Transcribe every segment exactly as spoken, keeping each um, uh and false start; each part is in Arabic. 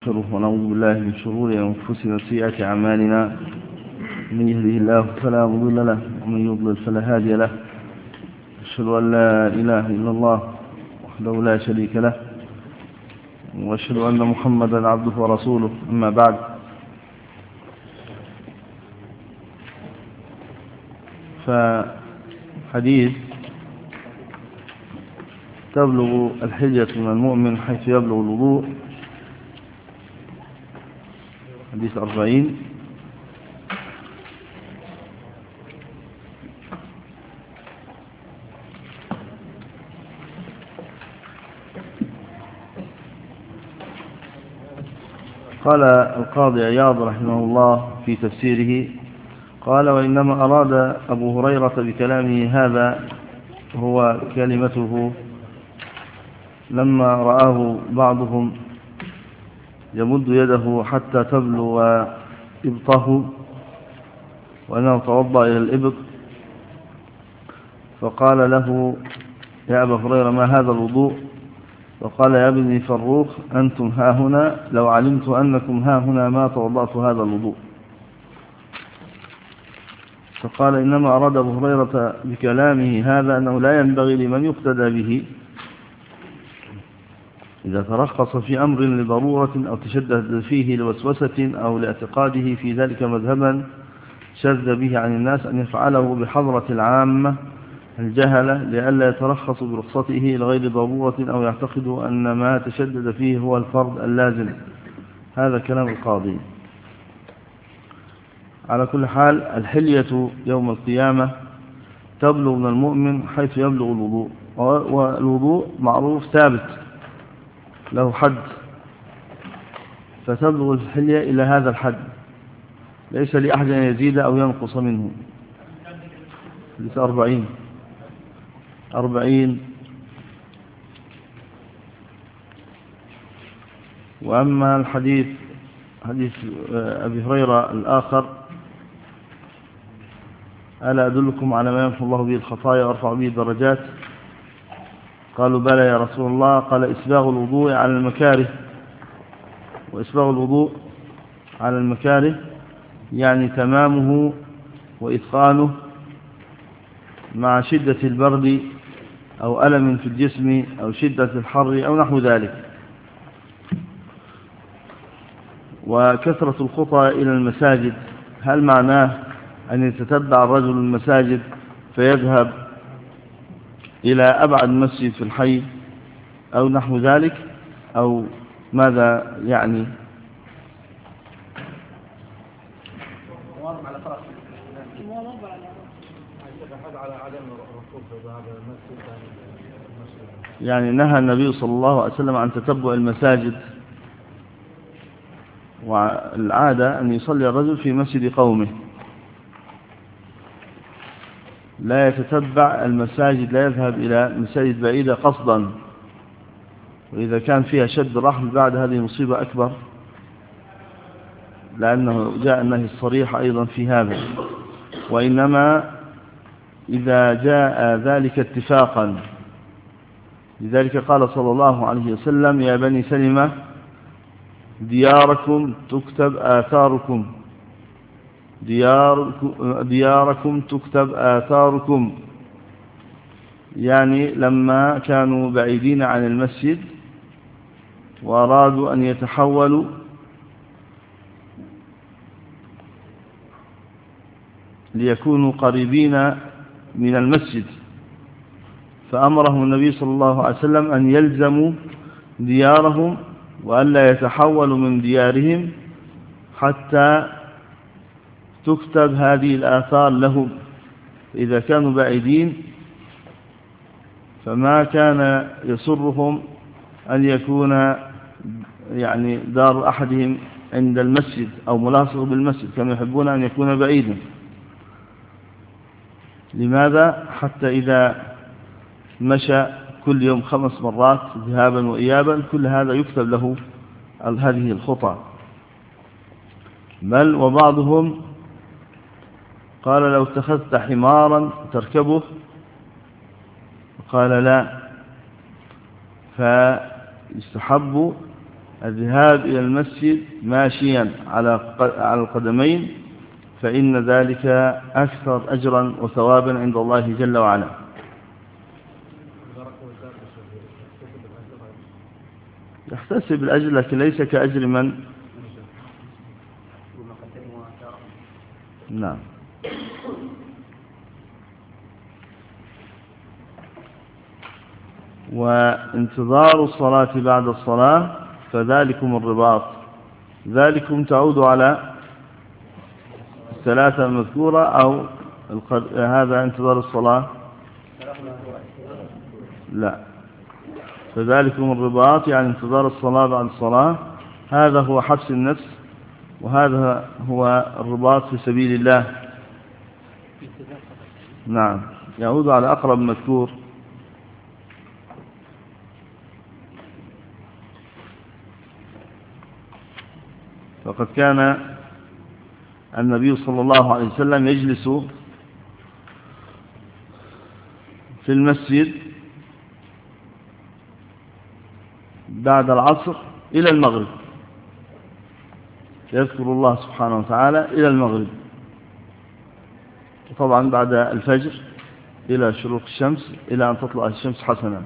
ونعوذ بالله من شرور أنفسنا وسيئات أعمالنا. من يهده الله فلا مضل له ومن يضلل فلا هادي له. أشهد أن لا إله إلا الله وحده لا شريك له، وأشهد أن محمدا عبده ورسوله. أما بعد، فحديث تبلغ الحجة من المؤمن حيث يبلغ الوضوء، حديث أربعين. قال القاضي عياض رحمه الله في تفسيره، قال: وإنما أراد أبو هريرة بكلامه هذا هو كلمته لما رآه بعضهم يمد يده حتى تبلغ إبطه وأنه توضأ إلى الإبط، فقال له: يا أبا هريرة، ما هذا الوضوء؟ فقال: يا ابني فروخ، أنتم ها هنا، لو علمت أنكم ها هنا ما توضأت هذا الوضوء. فقال: إنما أراد أبو هريرة بكلامه هذا أنه لا ينبغي لمن يقتدى به إذا ترخص في أمر لضرورة أو تشدد فيه لوسوسة أو لاعتقاده في ذلك مذهبا شذ به عن الناس أن يفعله بحضرة العامة الجهلة، لئلا يترخص برخصته لغير ضرورة أو يعتقد أن ما تشدد فيه هو الفرض اللازم. هذا كلام القاضي. على كل حال، الحلية يوم القيامة تبلغ من المؤمن حيث يبلغ الوضوء، والوضوء معروف ثابت له حد، فتبلغ الحلية إلى هذا الحد، ليس لأحد أن يزيد أو ينقص منه. حديث أربعين أربعين. وأما الحديث حديث أبي هريرة الآخر: ألا أدلكم على ما يمحو الله به الخطايا ويرفع به الدرجات؟ قالوا: بلى يا رسول الله. قال: إسباغ الوضوء على المكاره. وإسباغ الوضوء على المكاره يعني تمامه وإتقانه مع شدة البرد أو ألم في الجسم أو شدة الحر أو نحو ذلك. وكثرة الخطى إلى المساجد، هل معناه أن يتتبع الرجل المساجد فيذهب إلى أبعد مسجد في الحي أو نحو ذلك، أو ماذا يعني؟ يعني نهى النبي صلى الله عليه وسلم عن تتبع المساجد، والعادة أن يصلي الرجل في مسجد قومه، لا يتتبع المساجد، لا يذهب إلى مساجد بعيدة قصدا، وإذا كان فيها شد رحل بعد هذه مصيبة أكبر، لأنه جاء النهي الصريح أيضا في هذا. وإنما إذا جاء ذلك اتفاقا، لذلك قال صلى الله عليه وسلم: يا بني سلمة، دياركم تكتب آثاركم دياركم, دياركم تكتب آثاركم، يعني لما كانوا بعيدين عن المسجد وأرادوا أن يتحولوا ليكونوا قريبين من المسجد، فأمرهم النبي صلى الله عليه وسلم أن يلزموا ديارهم وألا يتحولوا من ديارهم حتى تكتب هذه الآثار لهم. إذا كانوا بعيدين فما كان يسرهم أن يكون يعني دار أحدهم عند المسجد أو ملاصق بالمسجد، كانوا يحبون أن يكون بعيدا. لماذا؟ حتى إذا مشى كل يوم خمس مرات ذهابا وإيابا، كل هذا يكتب له هذه الخطى. بل وبعضهم قال: لو اتخذت حمارا تركبه، قال: لا، فيستحب الذهاب إلى المسجد ماشيا على على القدمين فإن ذلك أكثر أجرا وثوابا عند الله جل وعلا. يحتسب الأجر لكن ليس كأجر من نعم. وانتظار الصلاة بعد الصلاة فذلكم الرباط، ذلكم تعود على الثلاثة المذكورة أو هذا انتظار الصلاة لا، فذلكم الرباط يعني انتظار الصلاة بعد الصلاة، هذا هو حبس النفس وهذا هو الرباط في سبيل الله. نعم يعود على أقرب مذكور. فقد كان النبي صلى الله عليه وسلم يجلس في المسجد بعد العصر إلى المغرب، يذكر الله سبحانه وتعالى إلى المغرب، وطبعا بعد الفجر إلى شروق الشمس إلى أن تطلع الشمس حسنا.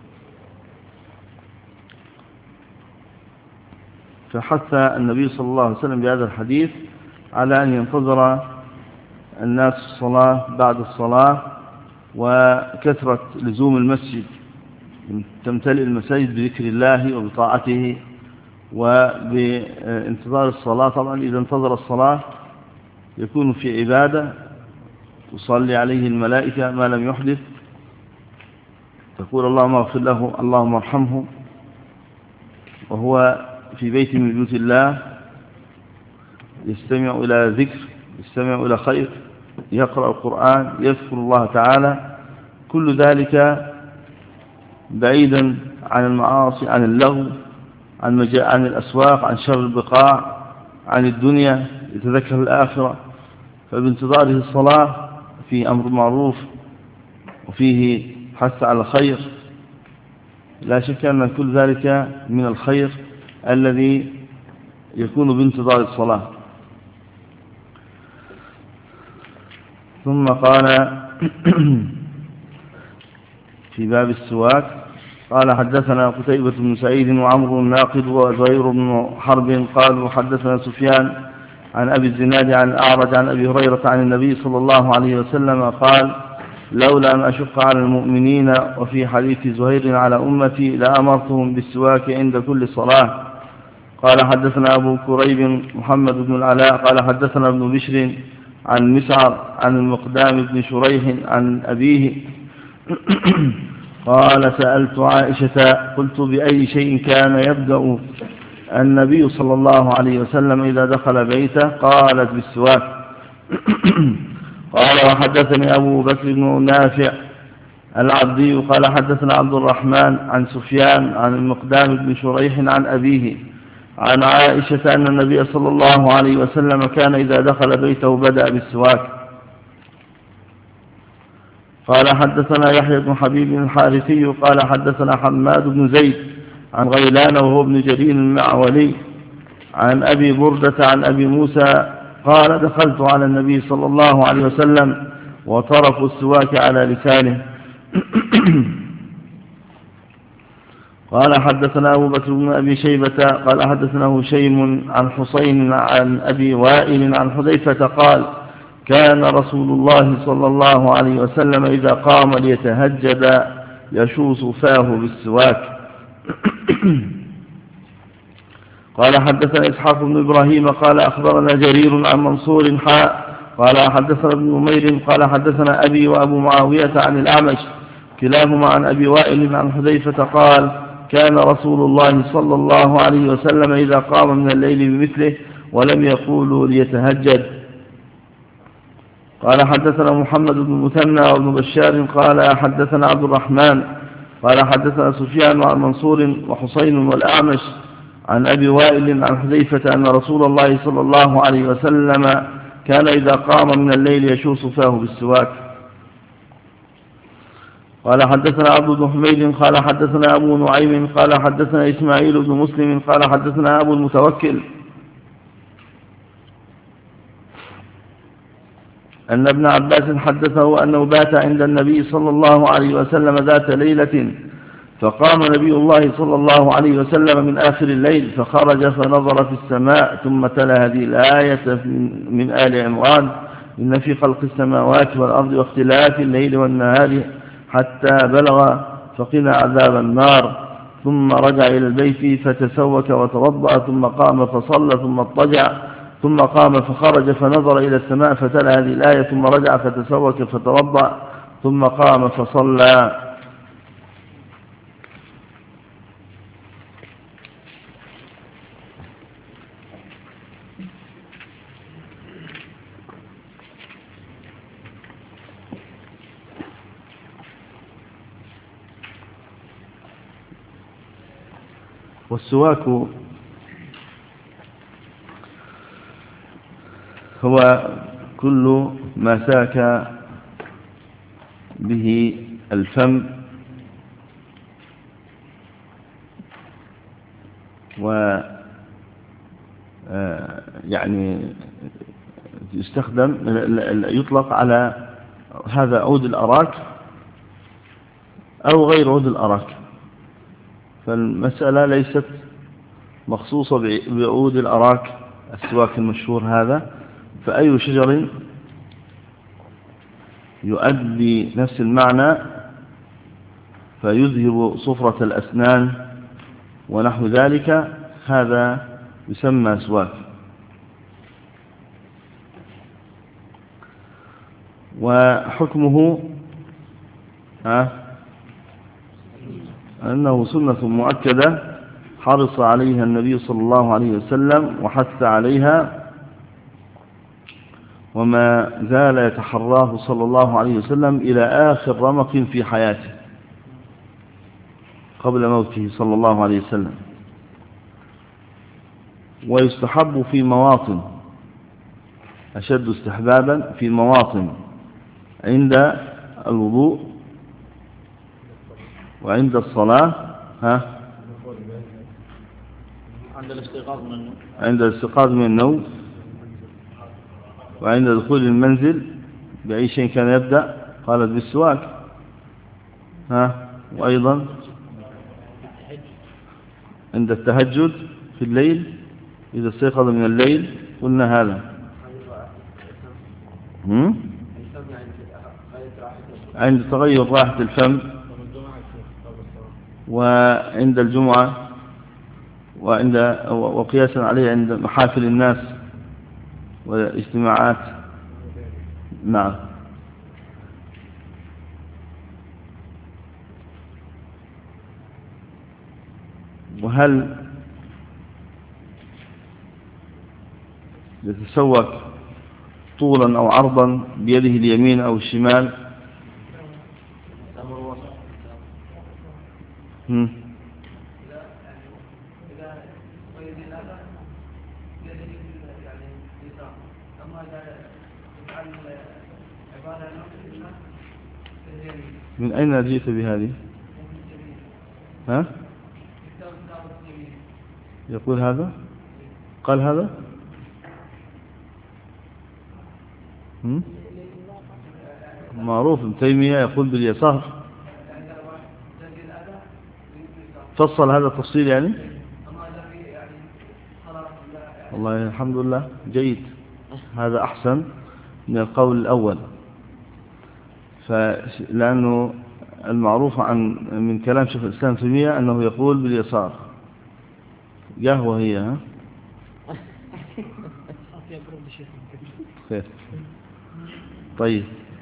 فحث النبي صلى الله عليه وسلم بهذا الحديث على أن ينتظر الناس الصلاة بعد الصلاة، وكثرة لزوم المسجد، تمتلئ المساجد بذكر الله وبطاعته وبانتظار الصلاة. طبعا إذا انتظر الصلاة يكون في عبادة، تصلي عليه الملائكة ما لم يحدث، تقول اللهم اغفر له اللهم ارحمه، وهو في بيت من بيوت الله يستمع إلى ذكر، يستمع إلى خير، يقرأ القرآن، يذكر الله تعالى، كل ذلك بعيدا عن المعاصي، عن اللغو، عن, مجا... عن الأسواق، عن شر البقاع، عن الدنيا، يتذكر الآخرة. فبانتظاره الصلاة فيه أمر معروف وفيه حث على الخير، لا شك أن كل ذلك من الخير الذي يكون بانتظار الصلاة. ثم قال في باب السواك قال حدثنا قتيبة بن سعيد وعمرو الناقد وزهير بن حرب قالوا حدثنا سفيان عن أبي الزناد عن الأعرج عن أبي هريرة عن النبي صلى الله عليه وسلم قال لولا أن أشق على المؤمنين وفي حديث زهير على أمتي لأمرتهم بالسواك عند كل صلاة. قال حدثنا أبو كريب محمد بن العلاء قال حدثنا ابن بشر عن مسعر عن المقدام بن شريح عن أبيه قال سألت عائشة قلت بأي شيء كان يبدأ النبي صلى الله عليه وسلم إذا دخل بيته؟ قالت بالسواك. قال وحدثني أبو بكر بن نافع العبدي قال حدثنا عبد الرحمن عن سفيان عن المقدام بن شريح عن أبيه عن عائشة أن النبي صلى الله عليه وسلم كان إذا دخل بيته بدأ بالسواك. قال حدثنا يحيى بن حبيب الحارثي قال حدثنا حماد بن زيد عن غيلان وهو ابن جرير المعولي عن أبي بردة عن أبي موسى قال دخلت على النبي صلى الله عليه وسلم وطرف السواك على لسانه. قال حدثنا أبو بكر بن أبي شيبة قال حدثنا هشيم عن حسين عن أبي وائل عن حذيفة قال كان رسول الله صلى الله عليه وسلم إذا قام ليتهجد يشوص فاه بالسواك. قال حدثنا إسحاق بن إبراهيم قال أخبرنا جرير عن منصور حاء قال حدثنا ابن نمير قال حدثنا أبي وأبو معاوية عن الأعمش كلاهما عن أبي وائل عن حذيفة قال كان رسول الله صلى الله عليه وسلم إذا قام من الليل بمثله ولم يقولوا ليتهجد. قال حدثنا محمد بن مثنى وابن بشار قال حدثنا عبد الرحمن قال حدثنا سفيان عن منصور وحسين والأعمش عن أبي وائل عن حذيفة أن رسول الله صلى الله عليه وسلم كان إذا قام من الليل يشوص فاه بالسواك. قال حدثنا عبد بن حميد قال حدثنا أبو نعيم قال حدثنا إسماعيل بن مسلم قال حدثنا أبو المتوكل أن ابن عباس حدثه أنه بات عند النبي صلى الله عليه وسلم ذات ليلة، فقام نبي الله صلى الله عليه وسلم من آخر الليل فخرج فنظر في السماء ثم تلا هذه الآية من آل عمران: إن في خلق السماوات والأرض واختلاف الليل والنهار حتى بلغ فقنا عذاب النار. ثم رجع إلى البيت فتسوك وتوضأ ثم قام فصلى ثم اضطجع ثم قام فخرج فنظر إلى السماء فتلا هذه الآية ثم رجع فتسوك فتوضأ ثم قام فصلى. والسواك هو كل ما ساك به الفم و يعني يستخدم يطلق على هذا عود الأراك أو غير عود الأراك، فالمسألة ليست مخصوصة بعود الأراك السواك المشهور هذا، فأي شجر يؤدي نفس المعنى فيذهب صفرة الأسنان ونحو ذلك هذا يسمى سواك. وحكمه ها أنه سنة مؤكدة حرص عليها النبي صلى الله عليه وسلم وحث عليها، وما زال يتحراه صلى الله عليه وسلم إلى آخر رمق في حياته قبل موته صلى الله عليه وسلم. ويستحب في مواطن، أشد استحبابا في مواطن: عند الوضوء وعند الصلاة، ها عند الاستيقاظ من النوم عند الاستيقاظ من النوم وعند دخول المنزل بأي شيء كان يبدأ، قالت بالسواك، ها وأيضا عند التهجد في الليل إذا استيقظ من الليل قلنا هذا. هم؟ عند تغير رائحة الفم وعند الجمعة وعند وقياسا عليه عند محافل الناس والاجتماعات. نعم. وهل يتسوق طولا أو عرضا بيده اليمين أو الشمال؟ هم. من أين جئت بهذه؟ ها؟ يقول هذا؟ قال هذا؟ هم؟ معروف ابن تيمية يقول باليسار. فصل هذا التفصيل يعني؟ والله الحمد لله جيد، هذا أحسن من القول الأول، فلأنه المعروف عن من كلام شيخ الإسلام ابن تيمية أنه يقول باليسار. قهوة هي ها؟ خير. طيب،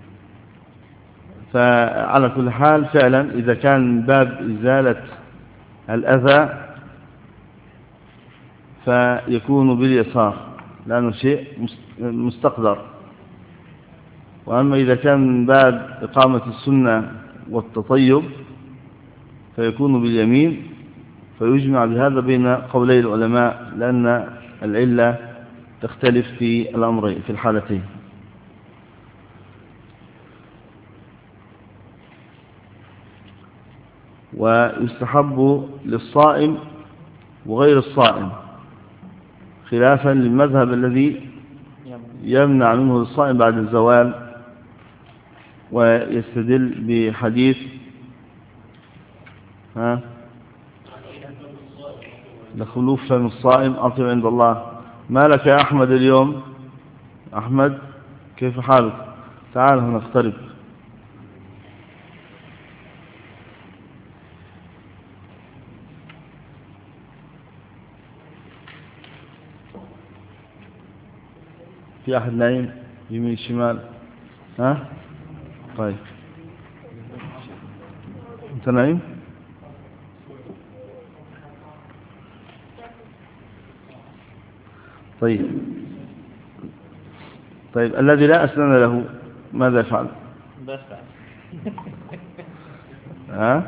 فعلى كل حال فعلا إذا كان باب إزالة الأذى فيكون باليسار لأنه شيء مستقدر، وأما إذا كان من باب إقامة السنة والتطيب فيكون باليمين، فيجمع بهذا بين قولي العلماء لأن العلة تختلف في الأمرين في الحالتين. ويستحب للصائم وغير الصائم، خلافا للمذهب الذي يمنع منه الصائم بعد الزوال، ويستدل بحديث ها لخلوف فم الصائم أطيب عند الله. ما لك يا أحمد اليوم؟ أحمد كيف حالك؟ تعال هنا اقترب. في أحد نايم يمين شمال؟ ها طيب أنت نايم؟ طيب طيب الذي لا أسنان له ماذا يفعل؟ ها؟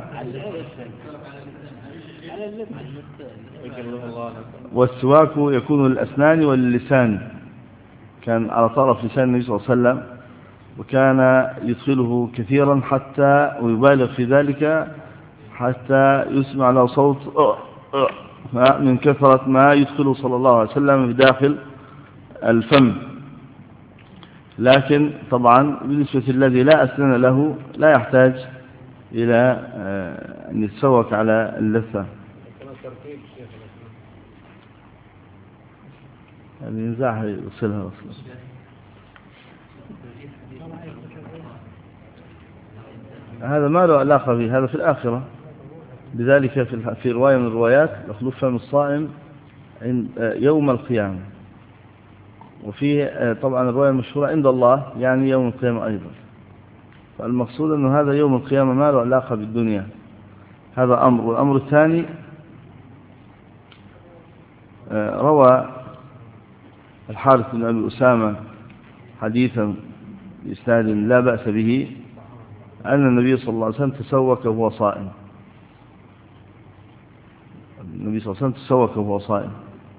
والسواك يكون للأسنان واللسان، كان على طرف لسان النبي صلى الله عليه وسلم، وكان يدخله كثيرا حتى ويبالغ في ذلك حتى يسمع له صوت من كثرة ما يدخله صلى الله عليه وسلم في داخل الفم. لكن طبعا بالنسبة للذي لا أسنان له لا يحتاج إلى أن يتسوك على اللثة. يعني ينزعها يوصلها وصلها. هذا ما له علاقة به، هذا في الآخرة. لذلك في في رواية من الروايات لخلوف فم الصائم يوم القيامة، وفيه طبعا الرواية المشهورة عند الله يعني يوم القيامة أيضا. فالمقصود أن هذا يوم القيامة ما له علاقة بالدنيا، هذا أمر. والأمر الثاني روى الحارث بن أبي أسامة حديثا بإسناد لا بأس به أن النبي صلى الله عليه وسلم تسوك وهو صائم. النبي صلى الله عليه وسلم تسوك وهو صائم.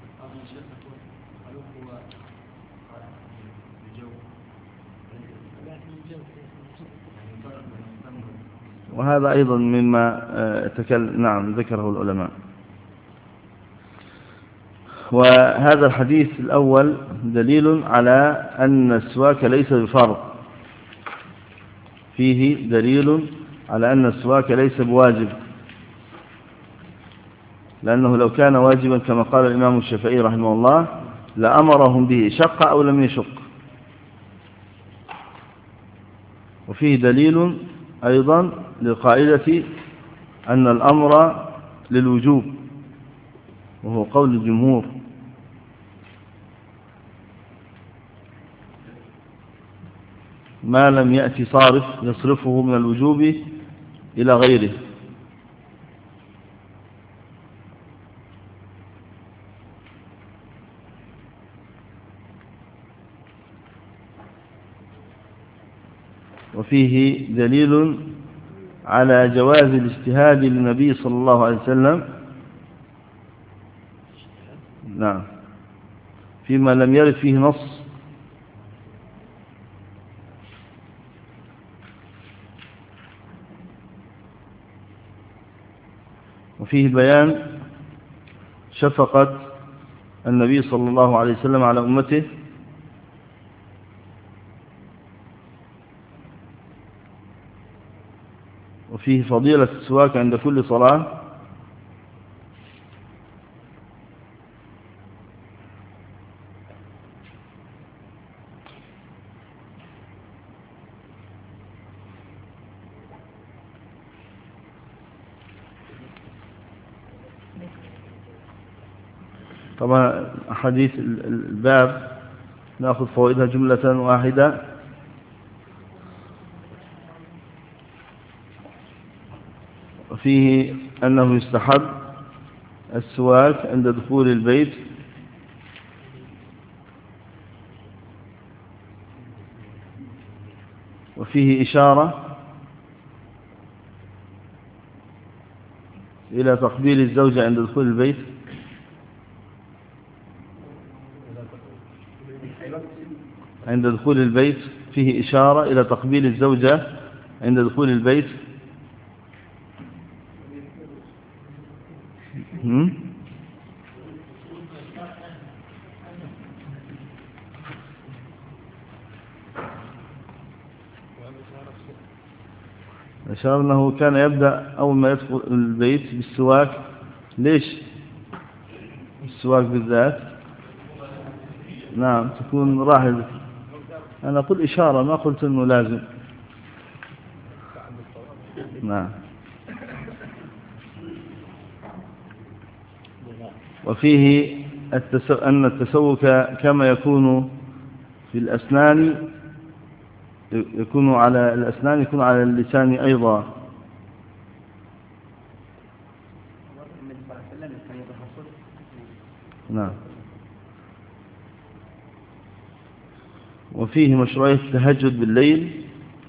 وهذا أيضا مما تكلم نعم ذكره العلماء. وهذا الحديث الأول دليل على أن السواك ليس بفرض، فيه دليل على أن السواك ليس بواجب، لأنه لو كان واجبا كما قال الإمام الشافعي رحمه الله لأمرهم به شق أو لم يشق. وفيه دليل أيضا للقاعدة أن الأمر للوجوب، وهو قول الجمهور. ما لم يأتي صارف يصرفه من الوجوب إلى غيره. وفيه دليل على جواز الاجتهاد للنبي صلى الله عليه وسلم نعم فيما لم يرد فيه نص. وفيه بيان شفقة النبي صلى الله عليه وسلم على أمته، وفيه فضيلة السواك عند كل صلاة، طبعا حديث الباب نأخذ فوائدها جملة واحدة. وفيه أنه يستحب السواك عند دخول البيت، وفيه إشارة إلى تقبيل الزوجة عند دخول البيت، عند دخول البيت فيه إشارة إلى تقبيل الزوجة عند دخول البيت. أشار أنه كان يبدأ أول ما يدخل البيت بالسواك. ليش السواك بالذات؟ نعم تكون راحل. أنا أقول إشارة ما قلت أنه لازم. نعم. وفيه التسو... أن التسوك كما يكون في الأسنان يكون على الأسنان يكون على اللسان أيضا. نعم. وفيه مشروعية التهجد بالليل.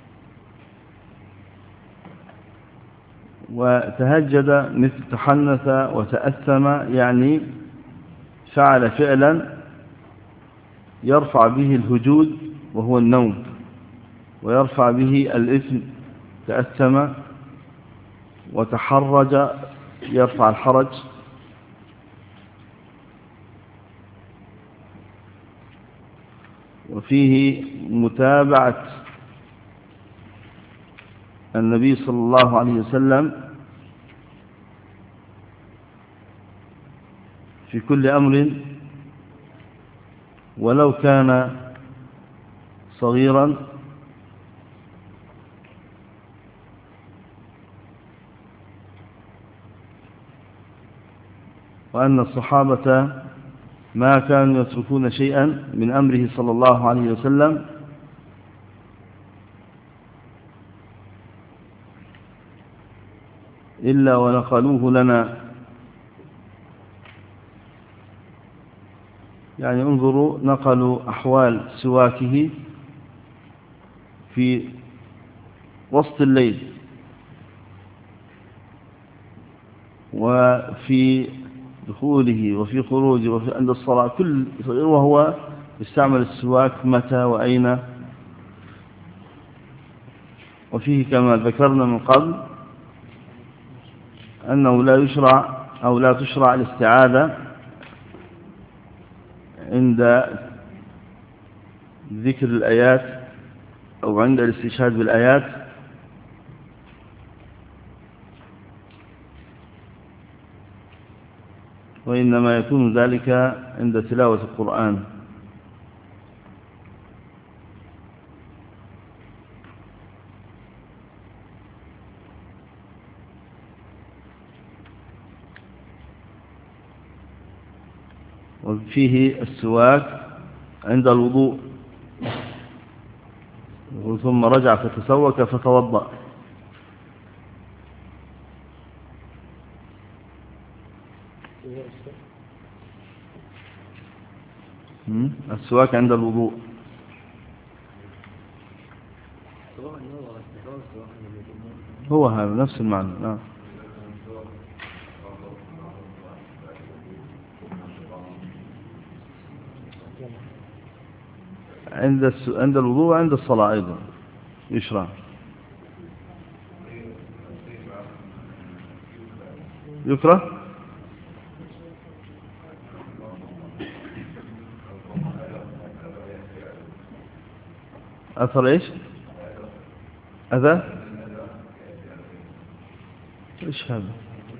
وتهجد مثل تحنث وتأثم، يعني فعل فعلا يرفع به الهجود وهو النوم، ويرفع به الإثم تأثم، وتحرج يرفع الحرج. وفيه متابعة النبي صلى الله عليه وسلم في كل أمر ولو كان صغيرا، وأن الصحابة ما كانوا يتركون شيئا من أمره صلى الله عليه وسلم إلا ونقلوه لنا. يعني انظروا، نقلوا أحوال سواكه في وسط الليل وفي دخوله وفي خروجه وفي عند الصلاة، كل وهو يستعمل السواك متى وأين. وفيه كما ذكرنا من قبل أنه لا يشرع أو لا تشرع الاستعاذة عند ذكر الآيات أو عند الاستشهاد بالآيات، وإنما يكون ذلك عند تلاوة القرآن. وفيه السواك عند الوضوء، ثم رجع فتسوك فتوضأ. السواك عند الوضوء هو هذا نفس المعنى. نعم. عند عند الوضوء وعند الصلاة أيضا يشرع. يكره أثر إيش؟ أذى؟ إيش هذا؟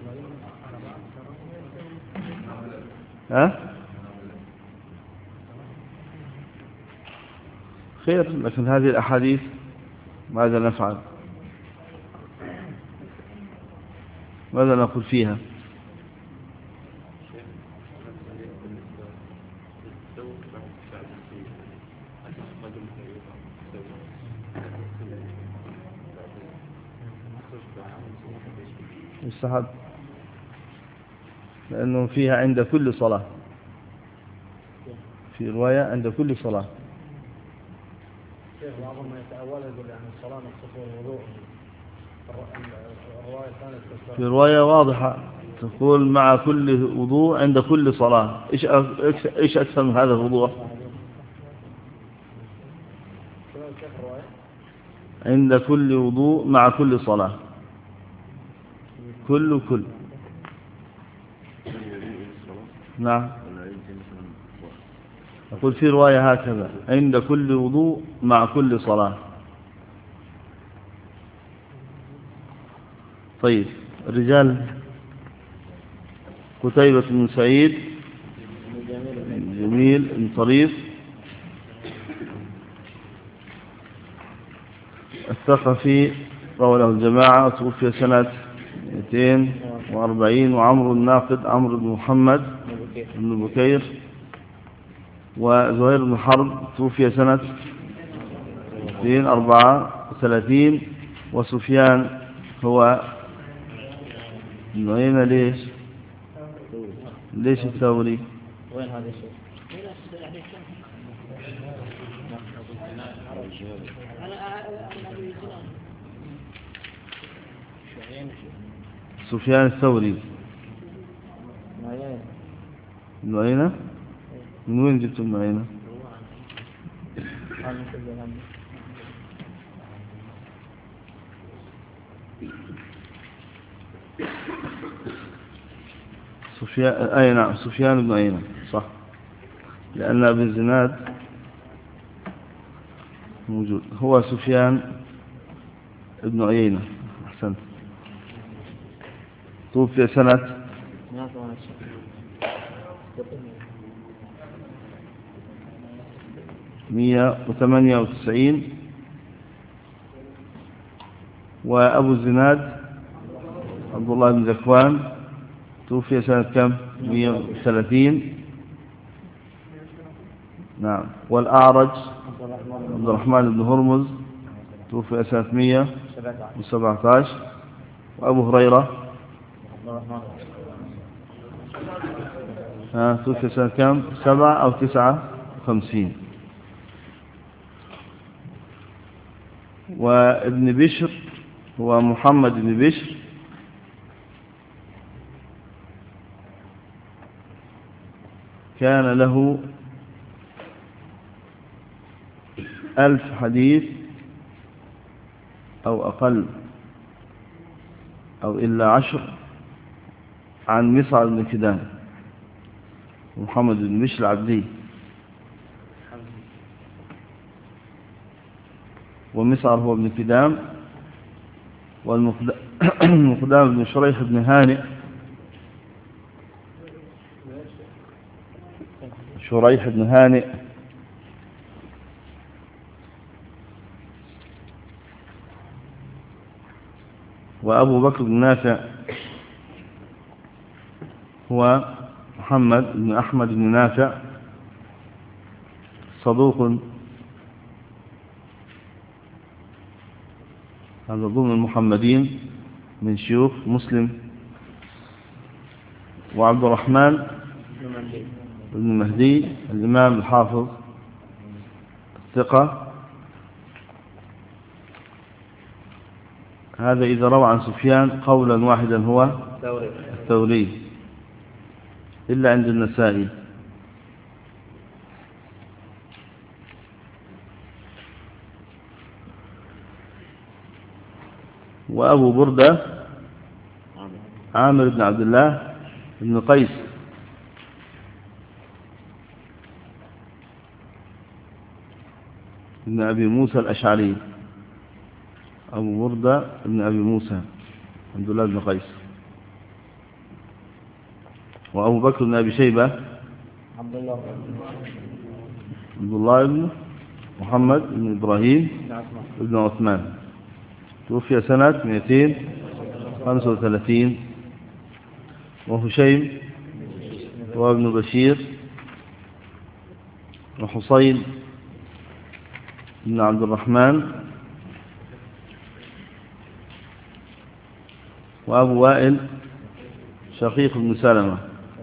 ها؟ خير، لكن هذه الأحاديث ماذا نفعل؟ ماذا نقول فيها؟ مستحب، لأنه فيها عند كل صلاة، في رواية عند كل صلاة. بعضهم يتأول يقول يعني الصلاة نقصد الوضوء. الرواية الثانية في رواية واضحة تقول مع كل وضوء عند كل صلاة. إيش إيش أكثر من هذا الوضوء؟ عند كل وضوء مع كل صلاة. كل كل نعم. أقول في رواية هكذا عند كل وضوء مع كل صلاة. طيب الرجال قتيبة بن سعيد، جميل بن طريف، الثقفي، روى له الجماعة، وتوفي سنة مئتين وأربعين. وعمرو الناقد عمرو بن محمد بن بكير. وزهير بن حرب توفي سنة مئتين وأربعة وثلاثين. وسفيان هو من أين؟ ليش ليش الثوري؟ وين هذا الشيء؟ سفيان الثوري من أين؟ من وين جبتم من أين؟ سفيان، أي نعم، سفيان بن عيينة، صح، لأن ابن الزناد موجود. هو سفيان بن عيينة، أحسنت. توفي سنة مئة وثمانية وتسعين. وأبو الزناد عبد الله بن ذكوان توفي سنة كم؟ مئة وثلاثين. نعم. والأعرج عبد الرحمن بن هرمز توفي سنة مئة وسبعة عشر. وأبو هريرة ها توفي سنة كم؟ سبعة أو تسعة وخمسين. وابن بشر هو محمد بن بشر كان له ألف حديث أو أقل أو إلا عشر عن مسعر بن كدام. محمد بن بشر العبدي. ومسعر هو ابن كدام. والمقدام بن شريح بن هانئ، شريح بن هانئ وأبو بكر بن نافع هو محمد بن أحمد بن نافع، صدوق، هذا ضمن المحمدين من شيوخ مسلم. وعبد الرحمن بن مهدي الإمام الحافظ الثقة، هذا إذا روى عن سفيان قولا واحدا هو الثوري، إلا عند النسائي. وأبو بردة عامر بن عبد الله بن قيس بن أبي موسى الأشعري. أبو بردة بن أبي موسى عبد الله بن قيس. وأبو بكر بن أبي شيبة عبد الله عبد الله بن محمد بن إبراهيم بن عثمان، توفي سنة مئتين وخمسة وثلاثين. وهشيم وابن بشير وحسين بن عبد الرحمن وأبو وائل شقيق بن سلمة.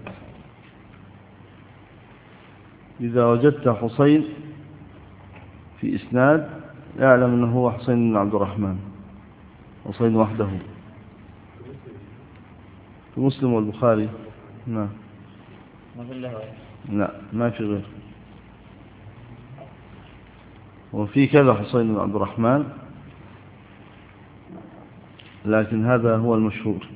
إذا وجدت حسين في إسناد اعلم أنه هو حسين بن عبد الرحمن، حسين وحده. في مسلم والبخاري نعم، لا ما في غير. وفي كذا حسين بن عبد الرحمن، لكن هذا هو المشهور.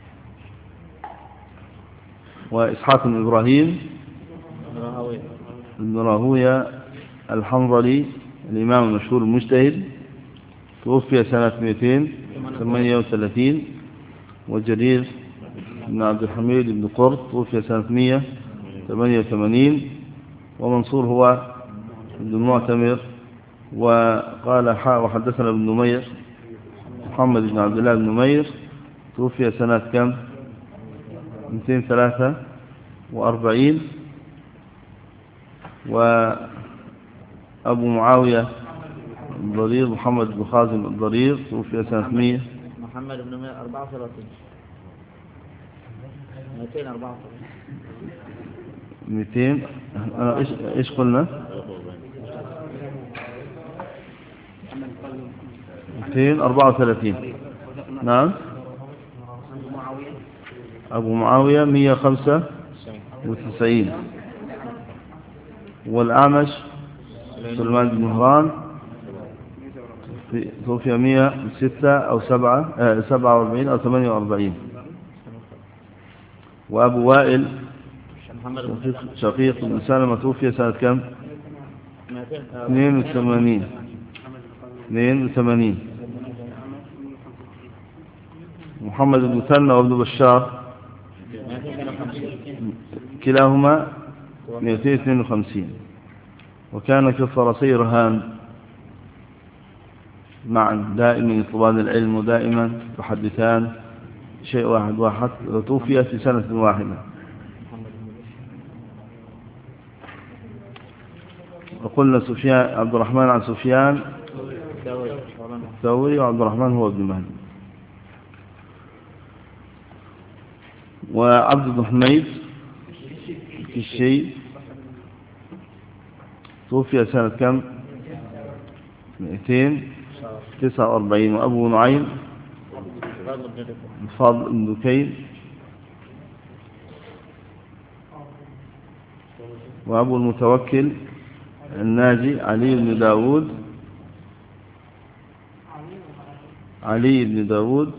وإسحاق بن إبراهيم بن راهوية الحنظلي الإمام المشهور المجتهد توفي سنة مئتين وثمانية وثلاثين. وجرير بن عبد الحميد بن قرط توفي سنة مئة وثمانية وثمانين. ومنصور هو ابن المعتمر. وقال وحدثنا ابن نمير محمد بن عبد الله بن نمير توفي سنة كم؟ مئتين وثلاثة وأربعين. وأبو معاوية الضرير محمد بن خازم الضرير توفي سنة مئة. محمد بن أربعة وثلاثين مئتين وأربعة وثلاثين مئتين. أنا إيش إيش قلنا؟ مئتين وأربعة وثلاثين. نعم. أبو معاوية مئة وخمسة وتسعين. والأعمش سليمان بن مهران توفي مئة وستة أو سبعة آه سبعة وأربعين أو ثمانية وأربعين. وأبو وائل شقيق بن سلمة توفي سنة كم؟ اثنين وثمانين. اثنين وثمانين. محمد بن مثنى وابن بشار كلاهما مئتين واثنين وخمسين. وكان كالفرسي رهان معا دائما يطلبان العلم ودائما يحدثان شيء واحد واحد. توفي في سنة واحدة. وقلنا سفيان عبد الرحمن عن سفيان الثوري وعبد الرحمن هو ابن مهدي. وعبد بن حميد الشيء توفي سنة كم؟ مئتين وتسعة وأربعين. وأبو نعيم الفاضل بن دكين. وأبو المتوكل الناجي علي بن داود علي بن داود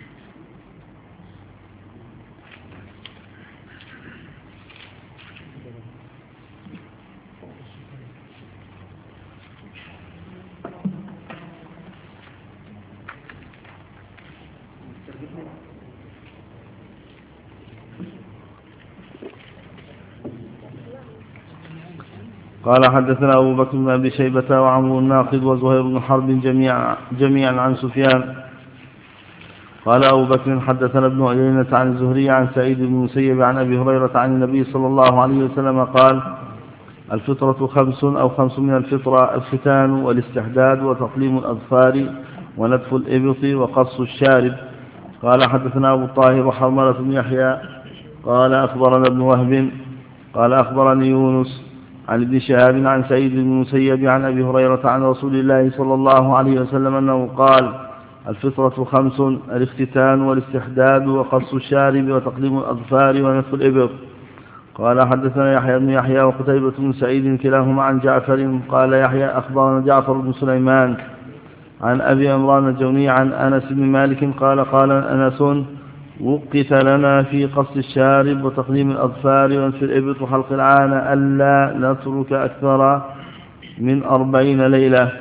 قال حدثنا أبو بكر بن أبي شيبة وعمرو الناقد وزهير بن حرب جميعا, جميعا عن سفيان. قال أبو بكر حدثنا ابن عيينة عن الزهري عن سعيد بن المسيب عن أبي هريرة عن النبي صلى الله عليه وسلم قال الفطرة خمس أو خمس من الفطرة: الختان والاستحداد وتقليم الأظفار ونتف الإبط وقص الشارب. قال حدثنا أبو الطاهر وحرملة بن يحيى قال أخبرنا ابن وهب قال أخبرني يونس عن ابن شهاب عن سعيد بن المسيب عن أبي هريرة عن رسول الله صلى الله عليه وسلم أنه قال الفطرة خمس: الاختتان والاستحداد وقص الشارب وتقليم الأظفار ونتف الإبط. قال حدثنا يحيى بن يحيى وقتيبة بن سعيد كلاهما عن جعفر قال يحيى أخبرنا جعفر بن سليمان عن أبي عمران الجوني عن أنس بن مالك قال قال أنس وقت لنا في قص الشارب وتقليم الأظفار ونتف الإبط وحلق العانة ألا نترك أكثر من أربعين ليلة.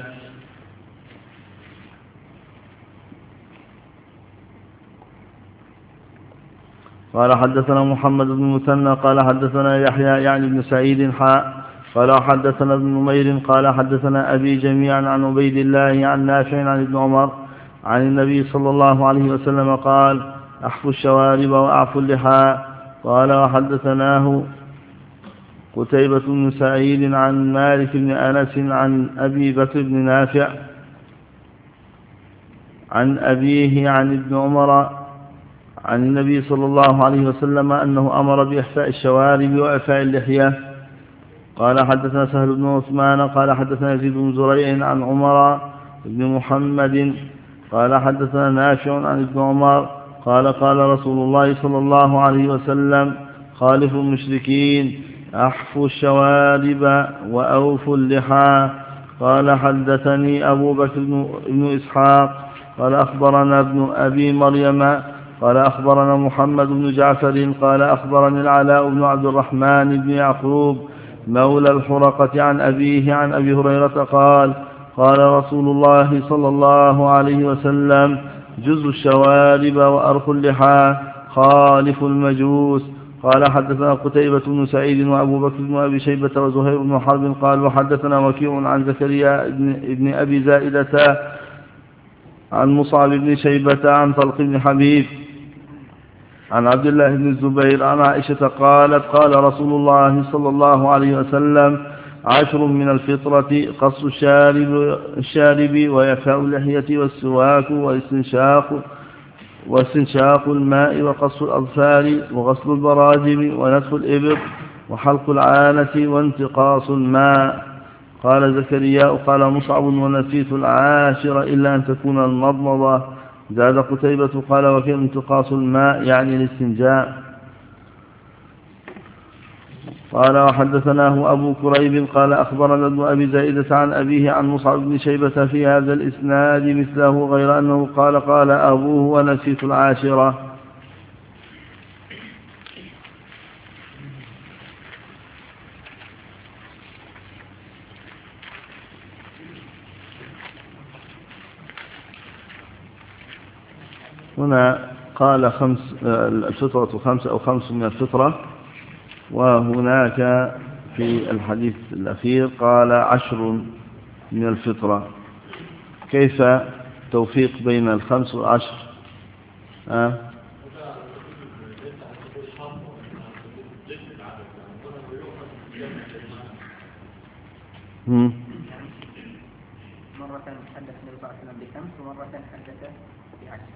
قال حدثنا محمد بن مثنى قال حدثنا يحيى يعني بن سعيد حاء قال حدثنا ابن نمير قال حدثنا أبي جميعا عن عبيد الله عن نافع عن ابن عمر عن النبي صلى الله عليه وسلم قال أحفوا الشوارب وأعفوا اللحى. قال وحدثناه قتيبة بن سعيد عن مالك بن أنس عن أبي بكر بن نافع عن أبيه عن ابن عمر عن النبي صلى الله عليه وسلم أنه أمر بإحفاء الشوارب وإعفاء اللحية. قال حدثنا سهل بن عثمان قال حدثنا يزيد بن زريع عن عمر بن محمد قال حدثنا نافع عن ابن عمر قال قال رسول الله صلى الله عليه وسلم خالفوا المشركين أحفوا الشوارب وأوفوا اللحى. قال حدثني أبو بكر بن إسحاق قال أخبرنا ابن أبي مريم قال أخبرنا محمد بن جعفر قال أخبرني العلاء بن عبد الرحمن بن يعقوب مولى الحرقة عن أبيه عن أبي هريرة قال قال رسول الله صلى الله عليه وسلم جز الشوارب وأرخ اللحى خالف المجوس. قال حدثنا قتيبة بن سعيد وأبو بكر بن أبي شيبة وزهير بن حرب قال وحدثنا وكيع عن زكريا ابن أبي زائدة عن مصعب بن شيبة عن طلق بن حبيب عن عبد الله بن الزبير عن عائشة قالت قال رسول الله صلى الله عليه وسلم عشر من الفطرة قص الشارب, الشارب ويكاء اللحية والسواك والاستنشاق واستنشاق الماء وقص الأظفار وغسل البراجم ونتف الإبط وحلق العانة وانتقاص الماء. قال زكريا قال مصعب ونسيت العاشر إلا أن تكون المضمضة. زاد قتيبة قال وكيف انتقاص الماء يعني الاستنجاء. قال وحدثناه أبو كريب قال أخبرنا ابن أبي زائدة عن أبيه عن مصعب بن شيبة في هذا الإسناد مثله غير أنه قال قال أبوه ونسيت العاشرة. هنا قال خمس الفطرة خمس أو خمس من الفطرة، وهناك في الحديث الأخير قال عشر من الفطرة. كيف توفيق بين الخمس والعشر؟ أه؟ هم؟ مرة حدث النبي صلى الله عليه وسلم بخمس ومرة حدث بعشر.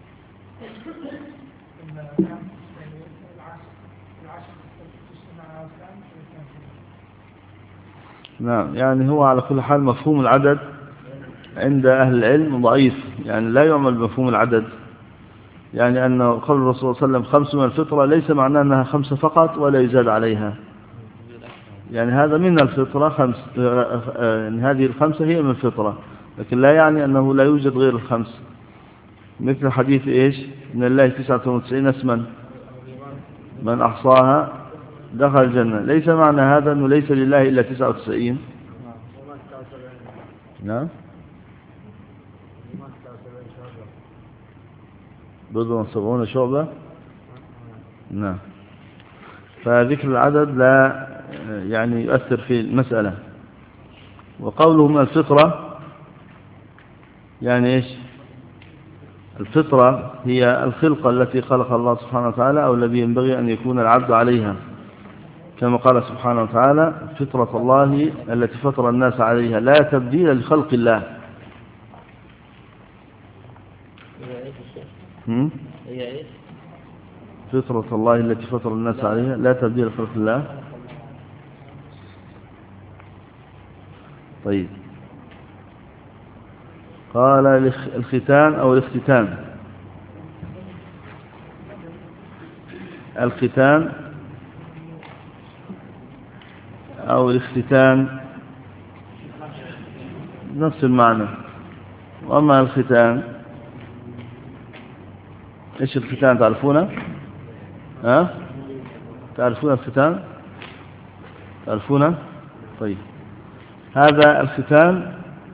نعم، يعني هو على كل حال مفهوم العدد عند أهل العلم ضعيف، يعني لا يعمل بمفهوم العدد. يعني أن قول الرسول صلى الله عليه وسلم خمس من الفطرة ليس معناه أنها خمسة فقط ولا يزاد عليها، يعني هذا من الفطرة خمس، يعني هذه الخمسة هي من الفطرة، لكن لا يعني أنه لا يوجد غير الخمس. مثل حديث إيش إن الله تسعة وتسعين اسما من أحصاها دخل الجنة، ليس معنى هذا أنه ليس لله إلا تسعة وتسعين. نعم، بضع وسبعون شعبة. نعم، فذكر العدد لا يعني يؤثر في المسألة. وقوله من الفطرة يعني إيش؟ الفطرة هي الخلقة التي خلق الله سبحانه وتعالى أو الذي ينبغي أن يكون العبد عليها، كما قال سبحانه وتعالى فطرة الله التي فطر الناس عليها لا تبديل لخلق الله. هم؟ هي ايش؟ فطرة الله التي فطر الناس عليها لا تبديل لخلق الله. طيب، قال الختان أو الاختتان. الختان أو الاختتان نفس المعنى. وأما الختان، إيش الختان تعرفونه؟ ها؟ تعرفون الختان؟ تعرفونه؟ طيب، هذا الختان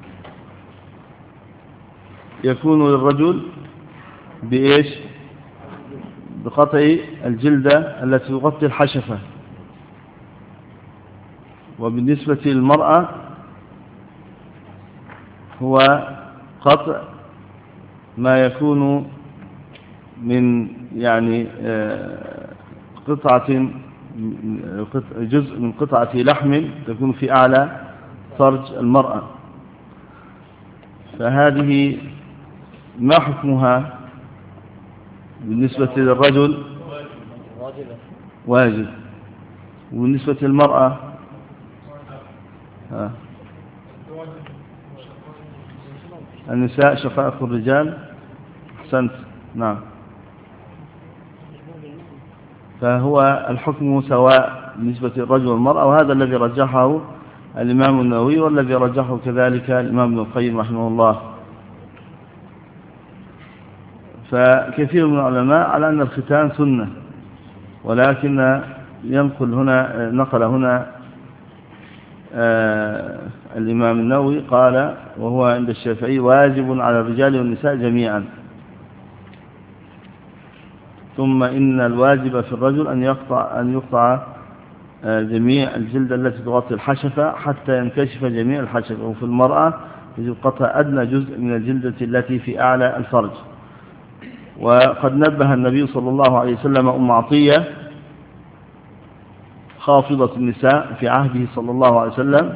يكون للرجل بإيش؟ بقطع الجلدة التي تغطي الحشفة. وبالنسبة للمرأة هو قطع ما يكون من يعني قطعة جزء من قطعة لحم تكون في أعلى فرج المرأة. فهذه ما حكمها بالنسبة للرجل؟ واجب. وبالنسبة للمرأة ها. النساء شقائق الرجال. أحسنت، نعم. فهو الحكم سواء بالنسبة للرجل والمرأة، وهذا الذي رجحه الإمام النووي والذي رجحه كذلك الإمام ابن القيم رحمه الله. فكثير من العلماء على أن الختان سنة، ولكن ينقل هنا نقل هنا آه الإمام النووي قال وهو عند الشافعي واجب على الرجال والنساء جميعا. ثم إن الواجب في الرجل أن يقطع, أن يقطع جميع الجلد التي تغطي الحشفة حتى ينكشف جميع الحشفة، وفي المرأة يجب قطع أدنى جزء من الجلدة التي في أعلى الفرج. وقد نبه النبي صلى الله عليه وسلم أم عطية خافضة النساء في عهده صلى الله عليه وسلم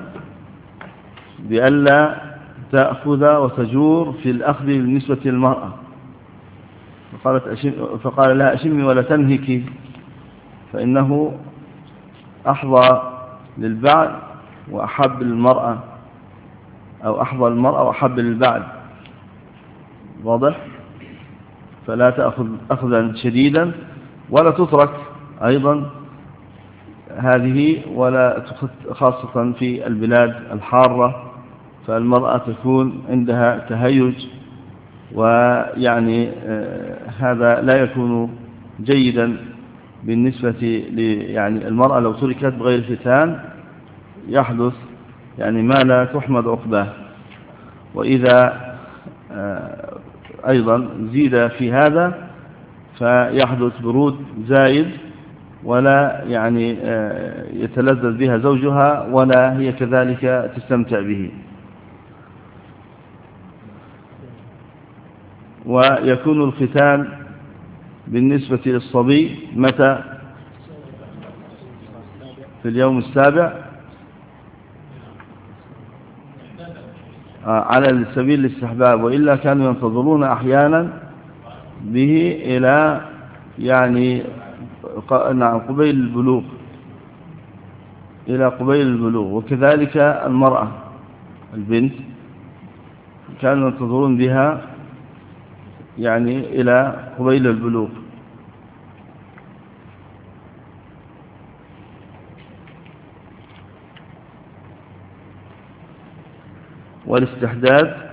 بألا تأخذ وتجور في الأخذ بالنسبة للمرأة، فقالت أشم فقال لها أشمي ولا تنهكي، فإنه أحظى للبعد وأحب للمرأة، أو أحظى للمرأة وأحب للبعد، واضح؟ فلا تأخذ أخذا شديدا ولا تترك أيضا هذه، ولا خاصة في البلاد الحارة، فالمرأة تكون عندها تهيج، ويعني هذا لا يكون جيدا بالنسبة ل يعني المرأة لو تركت بغير ختان يحدث يعني ما لا تحمد عقباه. وإذا أيضا زيد في هذا فيحدث برود زائد، ولا يعني يتلذذ بها زوجها ولا هي كذلك تستمتع به. ويكون الختان بالنسبة للصبي متى؟ في اليوم السابع على سبيل الاستحباب، وإلا كانوا ينتظرون أحيانا به إلى يعني نعم قبيل البلوغ، إلى قبيل البلوغ. وكذلك المرأة البنت كانوا ينتظرون بها يعني إلى قبيل البلوغ. والاستحداد،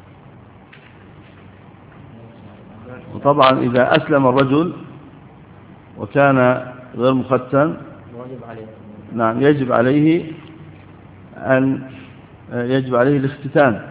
وطبعا إذا أسلم الرجل وكان غير مختن نعم يجب عليه أن يجب عليه الاختتان،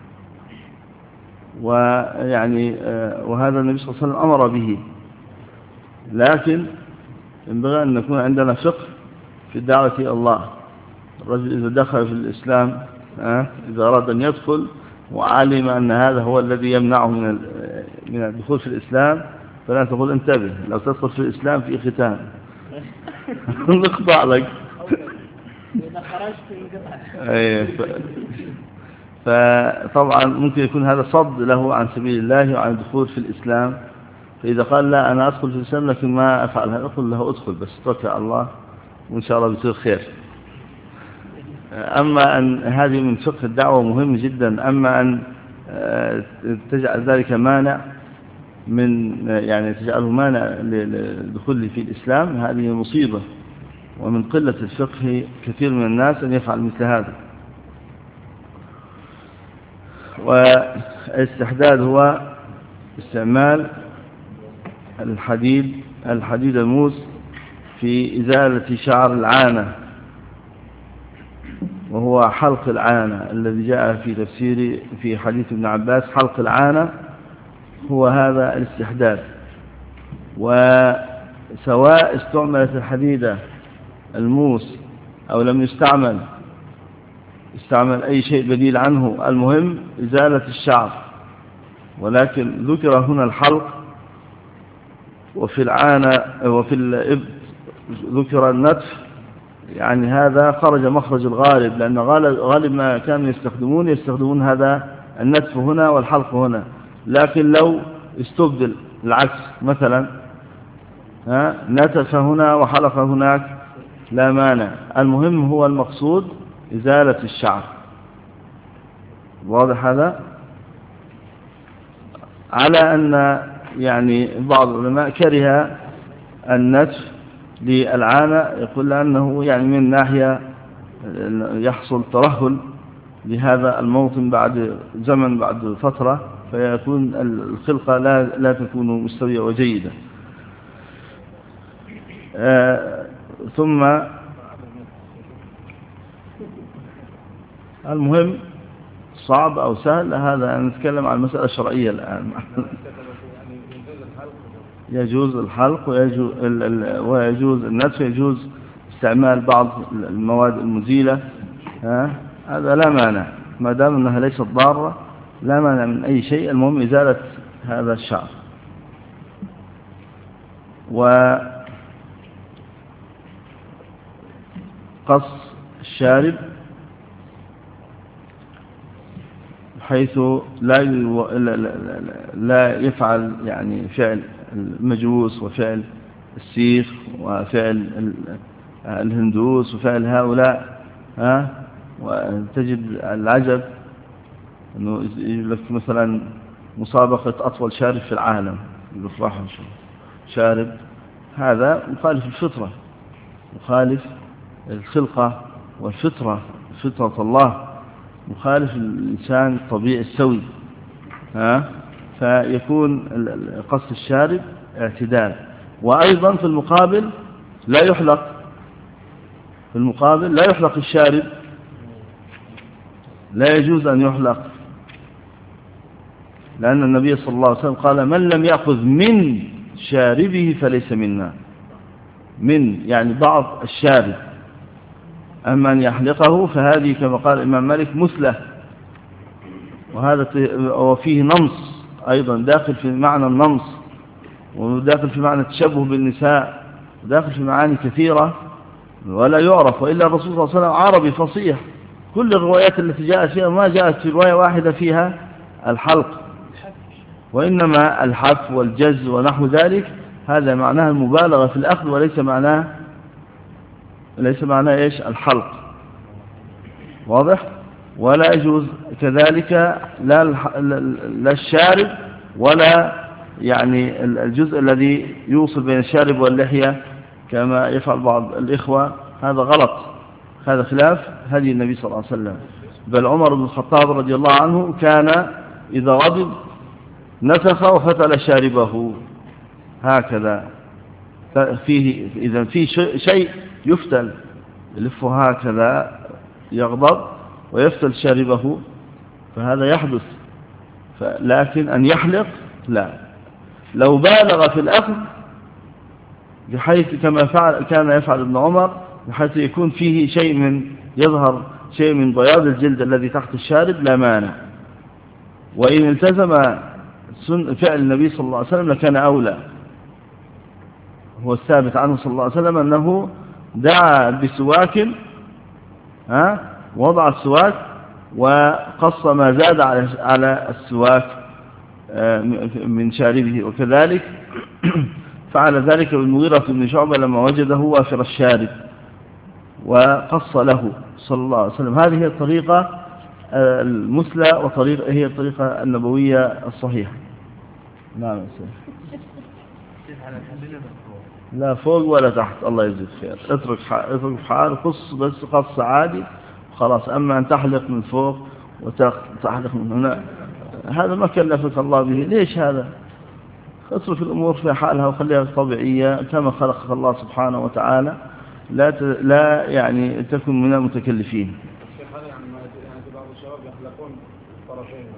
ويعني وهذا النبي صلى الله عليه وسلم أمر به، لكن ينبغي أن نكون عندنا فقه في الدعوة إلى الله. الرجل إذا دخل في الإسلام إذا أراد أن يدخل وعلم أن هذا هو الذي يمنعه من من الدخول في الإسلام، فلا تقول انتبه لو تدخل في الإسلام في ختان نقطع لك. فطبعا ممكن يكون هذا صد له عن سبيل الله وعن الدخول في الإسلام، فإذا قال لا أنا أدخل في الإسلام لكن ما أفعل هذا، أقول له أدخل بس توكل على الله وإن شاء الله بيصير خير. أما أن هذه من فقه الدعوة مهم جدا، أما أن تجعل ذلك مانع من يعني تجعله مانع للدخول في الإسلام، هذه مصيبة، ومن قلة الفقه كثير من الناس أن يفعل مثل هذا. والاستحداد هو استعمال الحديد الحديد الموس في إزالة شعر العانة، وهو حلق العانة الذي جاء في تفسير في حديث ابن عباس، حلق العانة هو هذا الاستحداد. وسواء استعملت الحديدة الموس أو لم يستعمل، استعمل أي شيء بديل عنه، المهم إزالة الشعر. ولكن ذكر هنا الحلق، وفي العانة وفي الإبط ذكر النتف، يعني هذا خرج مخرج الغالب، لأن غالب ما كانوا يستخدمون يستخدمون هذا النتف هنا والحلق هنا. لكن لو استبدل العكس مثلا ها نتف هنا وحلق هناك لا مانع، المهم هو المقصود إزالة الشعر. واضح هذا؟ على أن يعني بعض العلماء كره النتف للعانة، يقول لأنه يعني من ناحية يحصل ترهل لهذا الموطن بعد زمن بعد فترة، فيكون الخلقة لا, لا تكون مستوية وجيدة. آه ثم المهم صعب أو سهل هذا نتكلم عن المسألة الشرعية الآن. يجوز الحلق ويجوز, ويجوز النتف، يجوز استعمال بعض المواد المزيلة، ها هذا لا مانع ما دام أنها ليست ضارة، لا مانع من أي شيء، المهم إزالة هذا الشعر. وقص الشارب حيث لا لا يفعل يعني فعل المجوس وفعل السيخ وفعل الهندوس وفعل هؤلاء، ها وتجد العجب انه يجيب لك مثلا مسابقة اطول شارب في العالم، يفرحوا شارب، هذا مخالف الفطرة، مخالف الخلقة والفطرة، فطرة الله، مخالف الإنسان الطبيعي السوي، ها فيكون قص الشارب اعتدال. وأيضا في المقابل لا يحلق، في المقابل لا يحلق الشارب، لا يجوز أن يحلق، لأن النبي صلى الله عليه وسلم قال من لم يأخذ من شاربه فليس منا، من يعني بعض الشارب، أما أن يحلقه فهذه كما قال الإمام مالك مثلة، وهذا وفيه نمص أيضا، داخل في معنى النمص، وداخل في معنى التشبه بالنساء، وداخل في معاني كثيرة ولا يعرف، وإلا الرسول صلى الله عليه وسلم عربي فصيح، كل الروايات التي جاءت فيها ما جاءت في رواية واحدة فيها الحلق، وإنما الحف والجز ونحو ذلك، هذا معناه المبالغة في الأخذ، وليس معناه ليس معناه إيش الحلق، واضح؟ ولا يجوز كذلك لا لا الشارب ولا يعني الجزء الذي يوصل بين الشارب واللحية كما يفعل بعض الإخوة، هذا غلط، هذا خلاف هدي النبي صلى الله عليه وسلم. بل عمر بن الخطاب رضي الله عنه كان إذا غضب نفخ وفتل شاربه هكذا، فيه إذا في شيء يفتل يلفه هكذا يغضب ويفتل شاربه، فهذا يحدث، لكن أن يحلق لا. لو بالغ في الأخذ بحيث كما فعل كان يفعل ابن عمر، بحيث يكون فيه شيء من يظهر شيء من بياض الجلد الذي تحت الشارب لا مانع، وإن التزم فعل النبي صلى الله عليه وسلم لكان أولى. هو الثابت عنه صلى الله عليه وسلم أنه دعا بسواك، ها وضع السواك وقص ما زاد على السواك من شاربه، وكذلك فعل ذلك بالمغيرة بن شعبة لما وجده وافر الشارب وقص له صلى الله عليه وسلم. هذه هي الطريقة المثلى، وطريقة هي الطريقة النبوية الصحيحة. نعم لا فوق ولا تحت، الله يجزيك خير، اترك اترك حال، قص بس قص عادي خلاص. أما أن تحلق من فوق وتحلق من هنا هذا ما كلفك الله به، ليش هذا؟ اترك الأمور في حالها وخليها طبيعية كما خلقك الله سبحانه وتعالى، لا ت... لا يعني تكن من المتكلفين. بعض الشباب يحلقون طرفين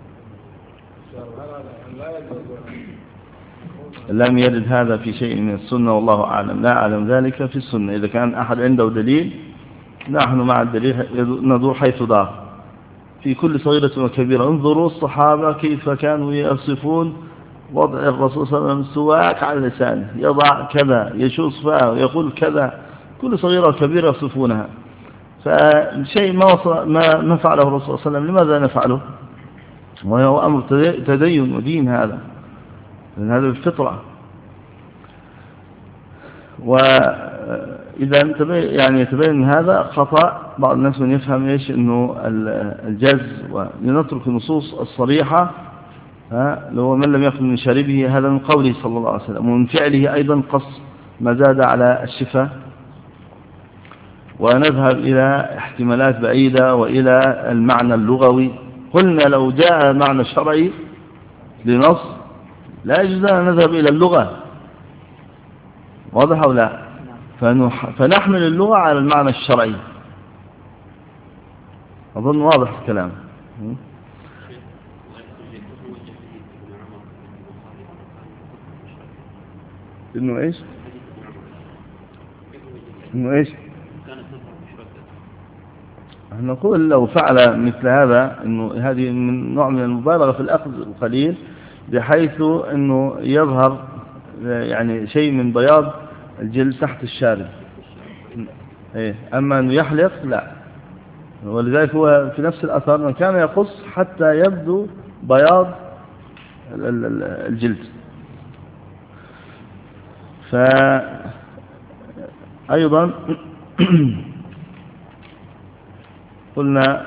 لا يجوز. لم يرد هذا في شيء من السنة والله أعلم، لا أعلم ذلك في السنة. إذا كان أحد عنده دليل نحن مع الدليل ندور حيث دار في كل صغيرة وكبيرة. انظروا الصحابة كيف كانوا يصفون وضع الرسول صلى الله عليه وسلم السواك على لسانه، يضع كذا، يشوص فاه، يقول كذا، كل صغيرة وكبيرة يصفونها. فشيء ما وصل ما ما فعله الرسول صلى الله عليه وسلم لماذا نفعله؟ وهو أمر تدين ودين، هذا لأن هذا بالفطرة. وإذا يعني يتبين هذا خطأ بعض الناس من يفهم إيش إنه الجز، ونترك النصوص الصريحة، ها لو من لم يأخذ من شاربه، هذا من قوله صلى الله عليه وسلم، ومن فعله أيضا قص ما زاد على الشفة. ونذهب إلى احتمالات بعيدة وإلى المعنى اللغوي. قلنا لو جاء معنى شرعي لنص لا يجوز أن نذهب إلى اللغة، واضح أو لا؟ فنح... فنحمل اللغة على المعنى الشرعي، أظن واضح الكلام. إنه إيش إنه إيش نقول لو فعل مثل هذا إنه هذه من نوع من المبالغة في الأخذ القليل، بحيث إنه يظهر يعني شيء من بياض الجلد تحت الشارب. إيه، أما أنه يحلق لا. ولذلك هو في نفس الأثر من كان يقص حتى يبدو بياض الجلد. فأيضا قلنا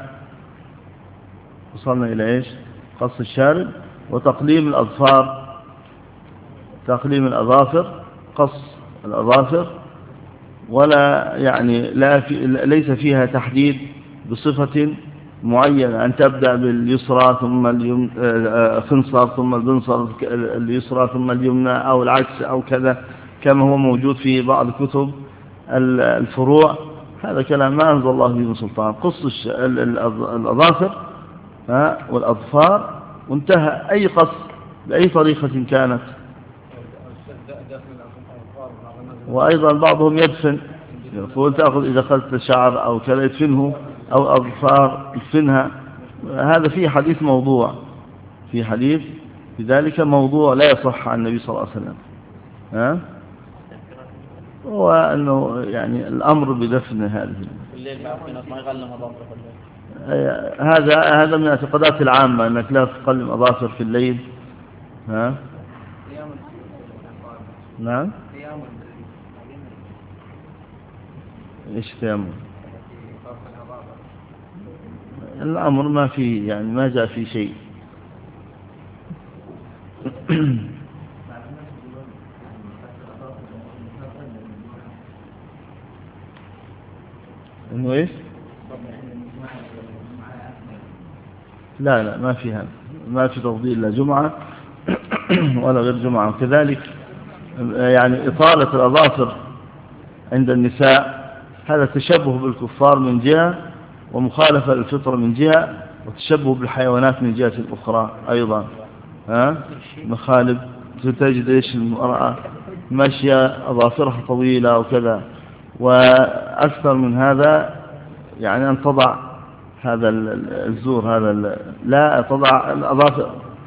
وصلنا إلى إيش؟ قص الشارب وتقليم الأظفار، تقليم الأظافر، قص الأظافر، ولا يعني لا في ليس فيها تحديد بصفة معينة، أن تبدأ باليسرى ثم الخنصر ثم البنصر اليسرى ثم اليمنى أو العكس أو كذا كما هو موجود في بعض كتب الفروع. هذا كلام ما أنزل الله به من سلطان. قص الأظافر والأظفار وانتهى. أي قص بأي طريقة كانت. وأيضا بعضهم يدفن، يقول تأخذ إذا أخذت الشعر أو كذا يدفنه أو أظفار يدفنها. هذا فيه حديث موضوع، في حديث بذلك موضوع لا يصح عن النبي صلى الله عليه وسلم. ها؟ هو أنه يعني الأمر بدفن هذه هذا هذا من الاعتقادات العامة، أنك لا تقلم أظافر في الليل. ها؟ نعم. إيش تيمم؟ الأمر ما فيه يعني ما جاء فيه شيء. إنه إيش؟ لا لا ما فيها، ما في تفضيل لا جمعة ولا غير جمعة. كذلك يعني إطالة الأظافر عند النساء هذا تشبه بالكفار من جهة، ومخالفة للفطرة من جهة، وتشبه بالحيوانات من جهة أخرى أيضا. ها؟ مخالب تجد إيش المرأة ماشية أظافرها طويلة وكذا. وأكثر من هذا يعني أن تضع هذا الزور هذا لا تضع الأظافر،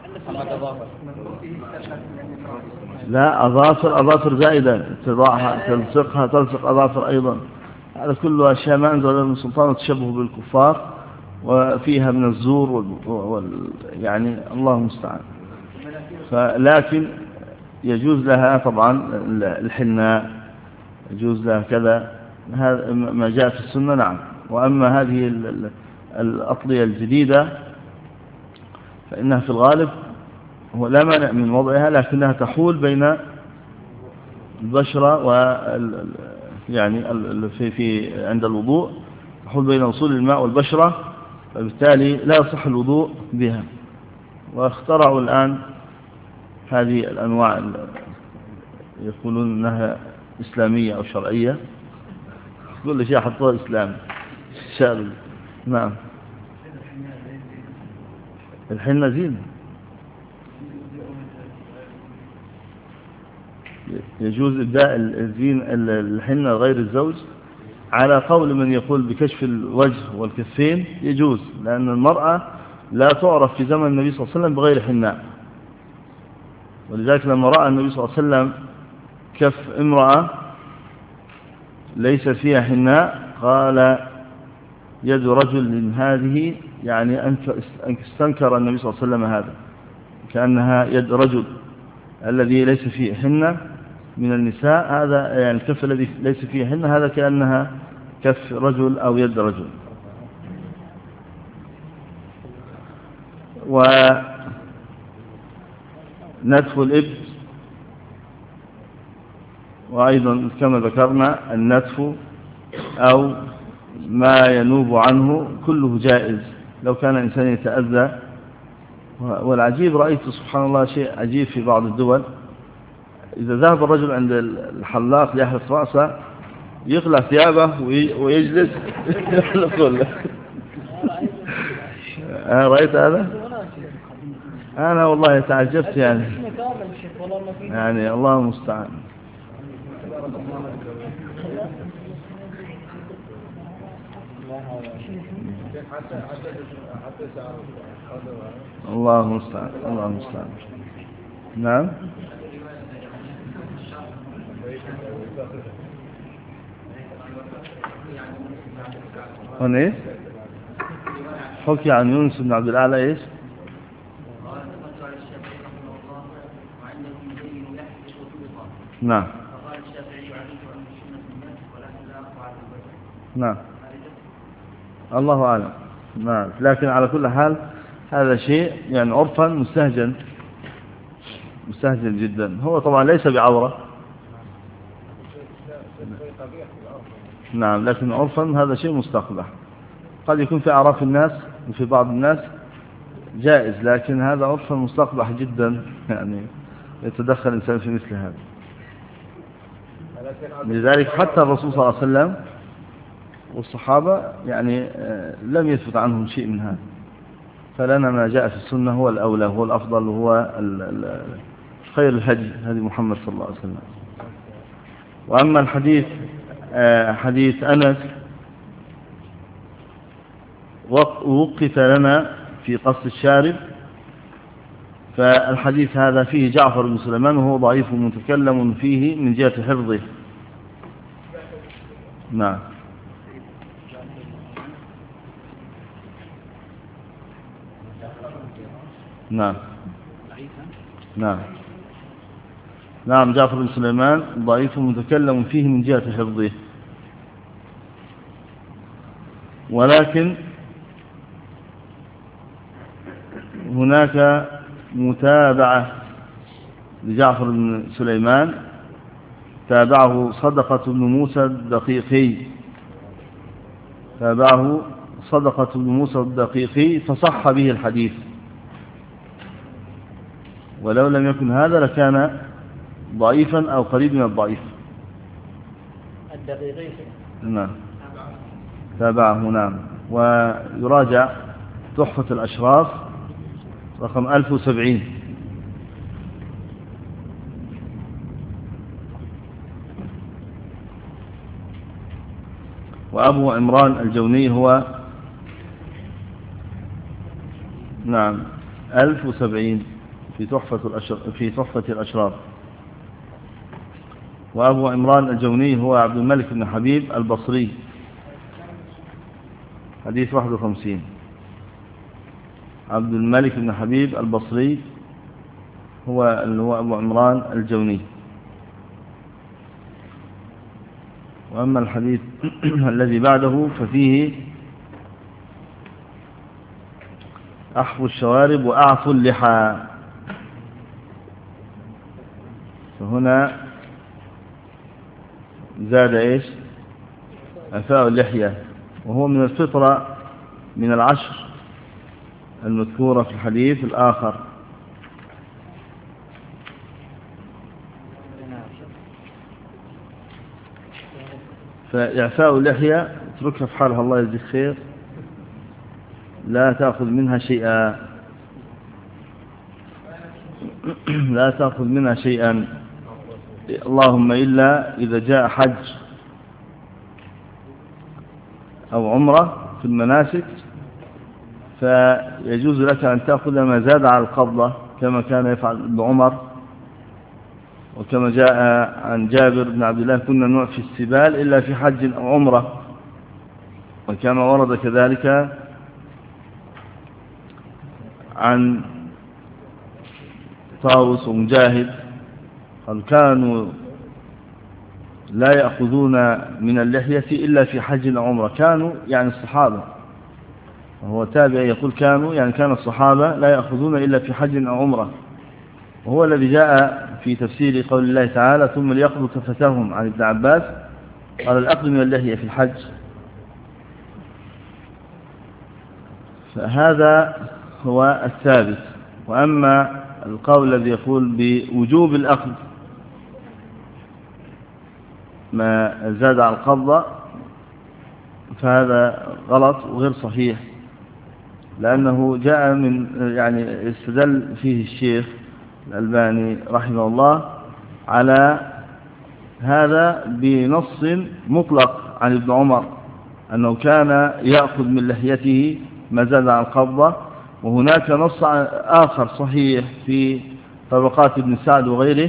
لا أظافر أظافر زائدة تضعها تلصقها تلصق أظافر أيضا. هذا كله أشياء ما أنزل من سلطان وتشبه بالكفار، وفيها من الزور وال... وال... يعني الله المستعان. فلكن يجوز لها طبعا الحناء، يجوز لها كذا، هذا ما جاء في السنة. نعم. وأما هذه الأطلية الجديدة فإنها في الغالب هو لا مانع من وضعها، لكنها تحول بين البشرة و يعني في في عند الوضوء تحول بين وصول الماء والبشرة، فبالتالي لا يصح الوضوء بها. واخترعوا الآن هذه الأنواع يقولون أنها إسلامية أو شرعية، كل شيء حطوه إسلام شارع. نعم. الحنة زين، يجوز إبداء الزين الحنة غير الزوج على قول من يقول بكشف الوجه والكفين يجوز، لأن المرأة لا تعرف في زمن النبي صلى الله عليه وسلم بغير حناء. ولذلك لما رأى النبي صلى الله عليه وسلم كف امرأة ليس فيها حناء قال يد رجل هذه، يعني أن استنكر النبي صلى الله عليه وسلم هذا، كأنها يد رجل الذي ليس فيه حنة من النساء، هذا يعني الكف الذي ليس فيه حنة هذا كأنها كف رجل أو يد رجل. ونتف الإبط، وأيضا كما ذكرنا النتف أو ما ينوب عنه كله جائز لو كان الإنسان يتأذى. والعجيب رأيت سبحان الله شيء عجيب في بعض الدول، إذا ذهب الرجل عند الحلاق ليحلق رأسه يخلع ثيابه ويجلس يحلق كله. آه رأيت هذا؟ أنا والله تعجبت يعني يعني الله المستعان. الله المستعان الله المستعان. نعم. هنا ايش؟ حكي عن يونس بن عبد الأعلى ايش؟ نعم نعم الله أعلم. نعم لكن على كل حال هذا شيء يعني عرفا مستهجن مستهجن جدا. هو طبعا ليس بعورة نعم لكن عرفا هذا شيء مستقبح. قد يكون في أعراف الناس وفي بعض الناس جائز، لكن هذا عرفا مستقبح جدا يعني يتدخل الإنسان في مثل هذا. لذلك حتى الرسول صلى الله عليه وسلم والصحابة يعني لم يثبت عنهم شيء من هذا. فلنا ما جاء في السنة هو الأولى هو الأفضل وهو خير الهدي هدي محمد صلى الله عليه وسلم. وأما الحديث حديث أنس وقف لنا في قص الشارب، فالحديث هذا فيه جعفر بن سليمان وهو ضعيف متكلم فيه من جهة حفظه. نعم نعم نعم نعم جعفر بن سليمان ضعيف متكلم فيه من جهة حفظه، ولكن هناك متابعة لجعفر بن سليمان تابعه صدقة بن موسى الدقيقي تابعه صدقة بن موسى الدقيقي فصح به الحديث، ولو لم يكن هذا لكان ضعيفا أو قريب من الضعيف. الدقيقي نعم تابعه نعم. ويراجع تحفة الأشراف رقم ألف وسبعين. وأبو عمران الجوني هو نعم ألف وسبعين في تحفة الأشراف في تحفة الأشراف. وأبو عمران الجوني هو عبد الملك بن حبيب البصري حديث واحد وخمسين. عبد الملك بن حبيب البصري هو اللي هو أبو عمران الجوني. وأما الحديث الذي بعده ففيه أحفو الشوارب وأعفو اللحى، فهنا زاد إيش؟ أفاء اللحية، وهو من الفطرة من العشر المذكورة في الحديث الآخر. فإعفاء اللحية اتركها في حالها الله يجزيك خير، لا تأخذ منها شيئا لا تأخذ منها شيئا اللهم إلا إذا جاء حج أو عمرة في المناسك فيجوز لك أن تأخذ ما زاد على القبضة كما كان يفعل ابن عمر، وكما جاء عن جابر بن عبد الله كنا نعفي السبال إلا في حج أو عمرة. وكما ورد كذلك عن طاووس ومجاهد قال كانوا لا يأخذون من اللحية إلا في حج أو عمرة. كانوا يعني الصحابة، وهو تابع يقول كانوا يعني كان الصحابة لا يأخذون إلا في حج أو عمرة، وهو الذي جاء في تفسير قول الله تعالى ثم ليقضوا تفتهم عن ابن عباس قال الأخذ من اللحية في الحج. فهذا هو الثابت. وأما القول الذي يقول بوجوب الأخذ ما زاد على القبضة فهذا غلط وغير صحيح، لأنه جاء من يعني استدل فيه الشيخ الألباني رحمه الله على هذا بنص مطلق عن ابن عمر أنه كان يأخذ من لحيته ما زاد عن القبضة، وهناك نص آخر صحيح في طبقات ابن سعد وغيره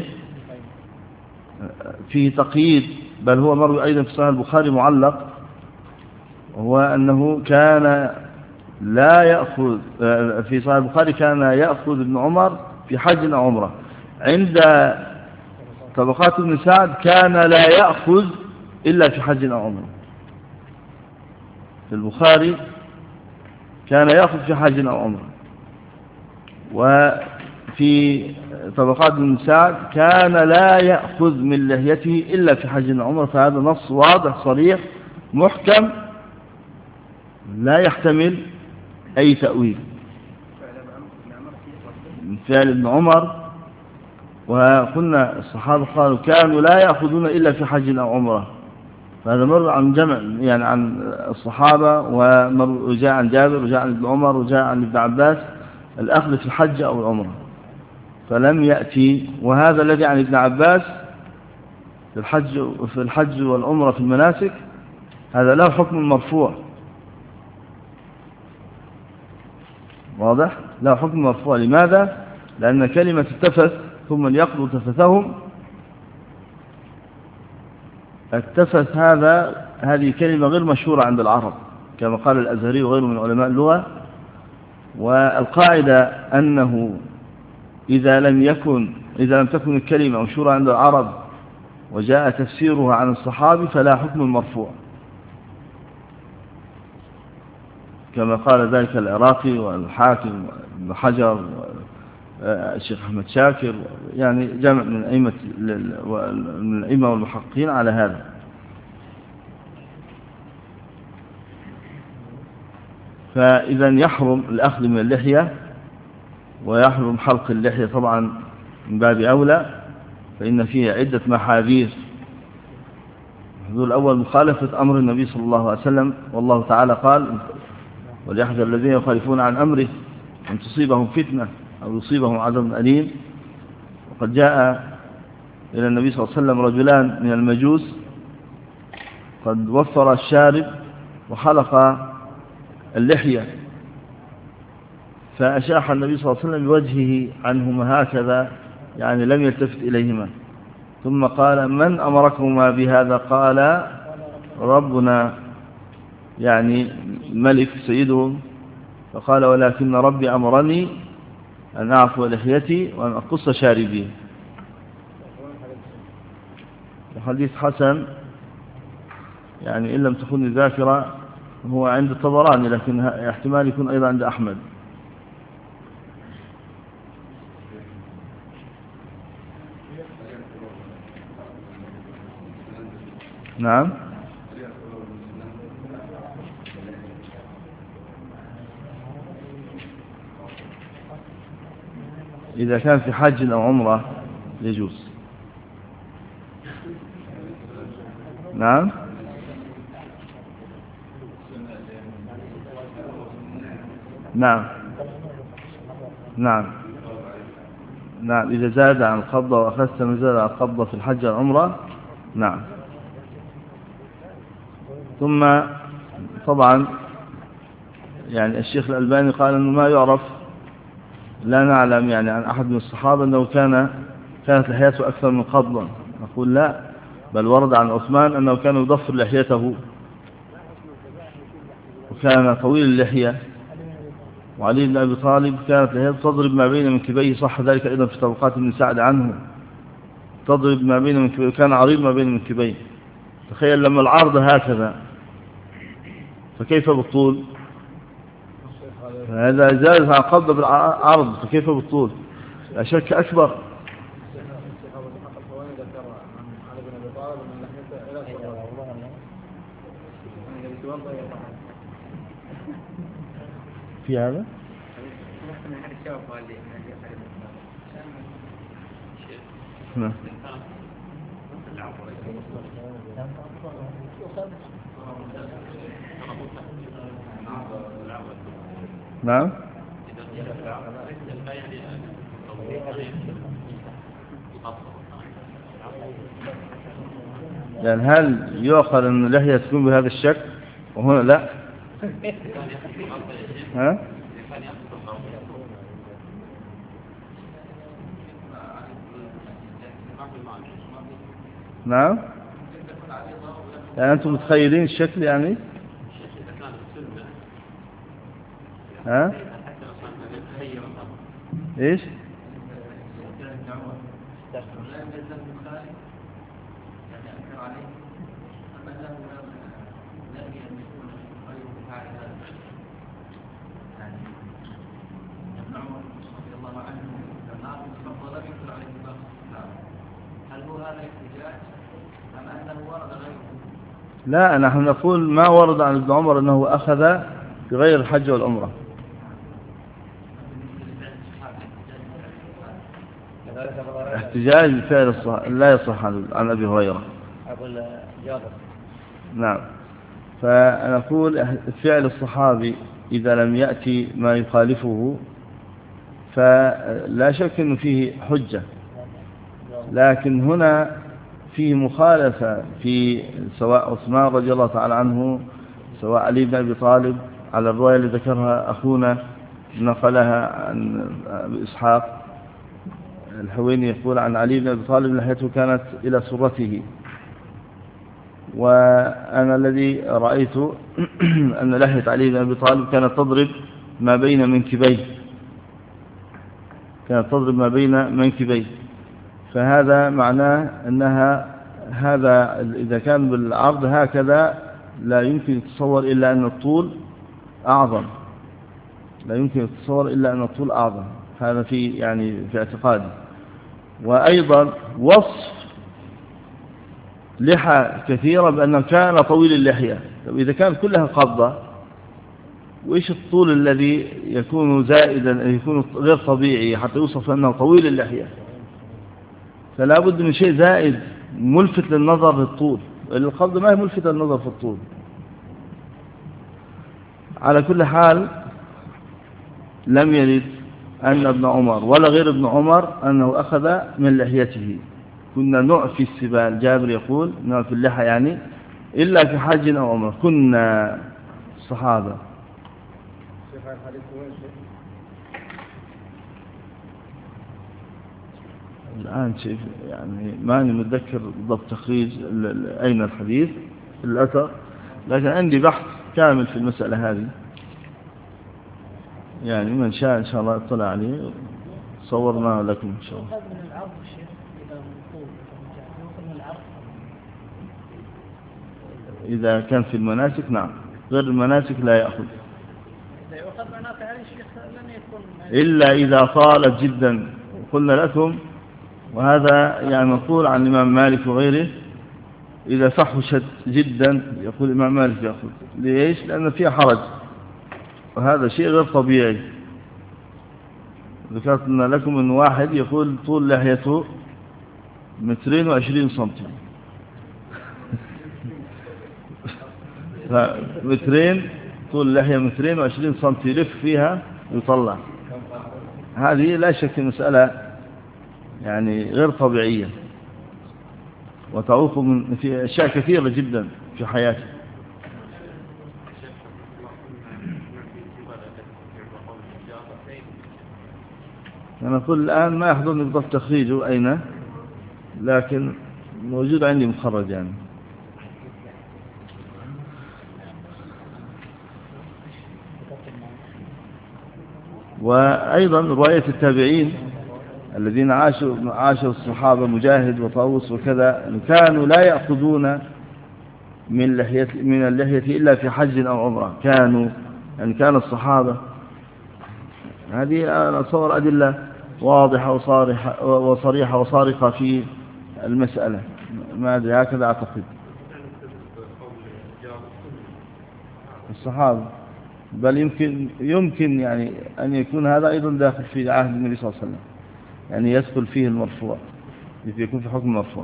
فيه تقييد، بل هو مروي أيضا في صحيح البخاري معلق، وهو أنه كان لا يأخذ في صحيح البخاري كان يأخذ ابن عمر في حج أو عمرة. عند طبقات ابن سعد كان لا يأخذ إلا في حج أو عمرة. في البخاري كان يأخذ في حج أو عمرة، وفي طبقات ابن سعد كان لا يأخذ من لحيته إلا في حج أو عمرة. فهذا نص واضح صريح محكم لا يحتمل أي تأويل من فعل ابن عمر. وقلنا الصحابة قالوا كانوا لا يأخذون إلا في حج أو عمرة، فهذا مر عن جمع يعني عن الصحابة، وجاء عن جابر وجاء عن ابن عمر وجاء عن ابن عباس الأخذ في الحج أو العمرة، فلم يأتي. وهذا الذي عن ابن عباس في الحج في الحج والعمرة في المناسك هذا له حكم مرفوع، واضح؟ له حكم مرفوع. لماذا؟ لأن كلمة التفث ثم يقضوا تفثهم، التفث هذا هذه كلمة غير مشهورة عند العرب كما قال الأزهري وغيره من علماء اللغة. والقاعدة أنه إذا لم يكن إذا لم تكن الكلمة مشهورة عند العرب وجاء تفسيرها عن الصحابي فلا حكم المرفوع، كما قال ذلك العراقي والحاكم وابن حجر والشيخ أحمد شاكر، يعني جمع من أئمة من الأئمة والمحققين على هذا. فإذا يحرم الأخذ من اللحية ويحرم حلق اللحية طبعا من باب أولى، فإن فيه عدة محاذير. الحذور الأول مخالفة أمر النبي صلى الله عليه وسلم، والله تعالى قال وليحذر الذين يخالفون عن أمره أن تصيبهم فتنة أو يصيبهم عذاب أليم. وقد جاء إلى النبي صلى الله عليه وسلم رجلان من المجوس قد وفر الشارب وحلق اللحية، فأشاح النبي صلى الله عليه وسلم بوجهه عنهما هكذا، يعني لم يلتفت إليهما، ثم قال من أمركما بهذا؟ قال ربنا، يعني ملك سيدهم. فقال ولكن ربي أمرني أن أعفو لحيتي وأن أقص شاربي. الحديث حسن يعني إن لم تكن الذاكرة، هو عند الطبراني لكن احتمال يكون أيضا عند أحمد. نعم. إذا كان في حج أو عمرة يجوز. نعم. نعم نعم نعم إذا زاد عن القبضة وأخذت ما زاد عن القبضة في الحج والعمرة نعم. ثم طبعا يعني الشيخ الألباني قال أنه ما يعرف، لا نعلم يعني عن أحد من الصحابة أنه كان كانت لحيته أكثر من قبضة. نقول لا، بل ورد عن عثمان أنه كان يضفر لحيته وكان طويل اللحية، وعلي بن أبي طالب كانت لحيته تضرب ما بين منكبيه، صح ذلك أيضا في طبقات ابن سعد عنه، تضرب ما بين منكبيه، كان عريض ما بين منكبيه. تخيل لما العرض هكذا فكيف بالطول؟ هذا زاد عن قبضة بالعرض، فكيف بالطول؟ لا شك أكبر. في هذا نعم. نعم. يعني هل يؤخذ أن اللحية تكون بهذا الشكل وهنا لا؟ ها؟ نعم. يعني أنتم متخيلين الشكل يعني؟ ها؟ إيش؟ لا، نحن نقول ما ورد عن ابن عمر أنه أخذ بغير الحج والعمرة. احتجاج بفعل الصح... لا يصح عن أبي هريرة. نعم. فنقول فعل الصحابي إذا لم يأتي ما يخالفه فلا شك أنه فيه حجة، لكن هنا فيه مخالفة في سواء عثمان رضي الله تعالى عنه سواء علي بن أبي طالب على الرواية اللي ذكرها أخونا نقلها عن إسحاق الحويني يقول عن علي بن أبي طالب لحيته كانت إلى سرته، وأنا الذي رأيت أن لحية علي بن أبي طالب كانت تضرب ما بين منكبيه كانت تضرب ما بين منكبيه فهذا معناه أنها هذا إذا كان بالعرض هكذا لا يمكن يتصور إلا أن الطول أعظم لا يمكن يتصور إلا أن الطول أعظم. هذا في يعني في اعتقادي. وأيضا وصف لحى كثيرة بأنه كان طويل اللحية. طب إذا كان كلها قبضة وإيش الطول الذي يكون زائدا يكون غير طبيعي حتى يوصف أنه طويل اللحية؟ فلا بد من شيء زائد ملفت للنظر في الطول. القبض ما هي ملفتة للنظر في الطول. على كل حال لم يرد أن ابن عمر ولا غير ابن عمر أنه أخذ من لحيته. كنا نعفي السبال، جابر يقول نعفي اللحى يعني إلا في حج أو عمر. كنا الصحابة الآن شيء يعني ماني متذكر بالضبط تخريج أين الحديث الأثر، لكن عندي بحث كامل في المسألة هذه، يعني من شاء إن شاء الله اطلع عليه صورناه لكم إن شاء الله. إذا كان في المناسك نعم، غير المناسك لا يأخذ إلا إذا طالت جدا. قلنا لكم وهذا يعني مقول عن الإمام مالك وغيره إذا فحشت جدا يقول الإمام مالك يأخذ. ليش؟ لأن فيها حرج وهذا شيء غير طبيعي. ذكرتنا لكم أن واحد يقول طول لحيته مترين وعشرين سنتي مترين طول اللحية مترين وعشرين سنتي يلف فيها ويطلع. هذه لا شك مسألة يعني غير طبيعية وتعوق من في أشياء كثيرة جدا في حياته. أنا أقول الآن ما يحضرني بالضبط تخريجه أين، لكن موجود عندي مخرج يعني. وأيضا رواية التابعين الذين عاشوا عاشوا الصحابة مجاهد وطاووس وكذا كانوا لا يأخذون من لحية من اللحية إلا في حج أو عمرة. كانوا يعني كان الصحابة هذه صور أدلة واضحة وصارحة وصريحة وصارخة في المسألة. ما أدري هكذا أعتقد الصحابة، بل يمكن يمكن يعني أن يكون هذا أيضا داخل في عهد النبي صلى الله عليه وسلم، يعني يدخل فيه المرفوع يكون في حكم مرفوع.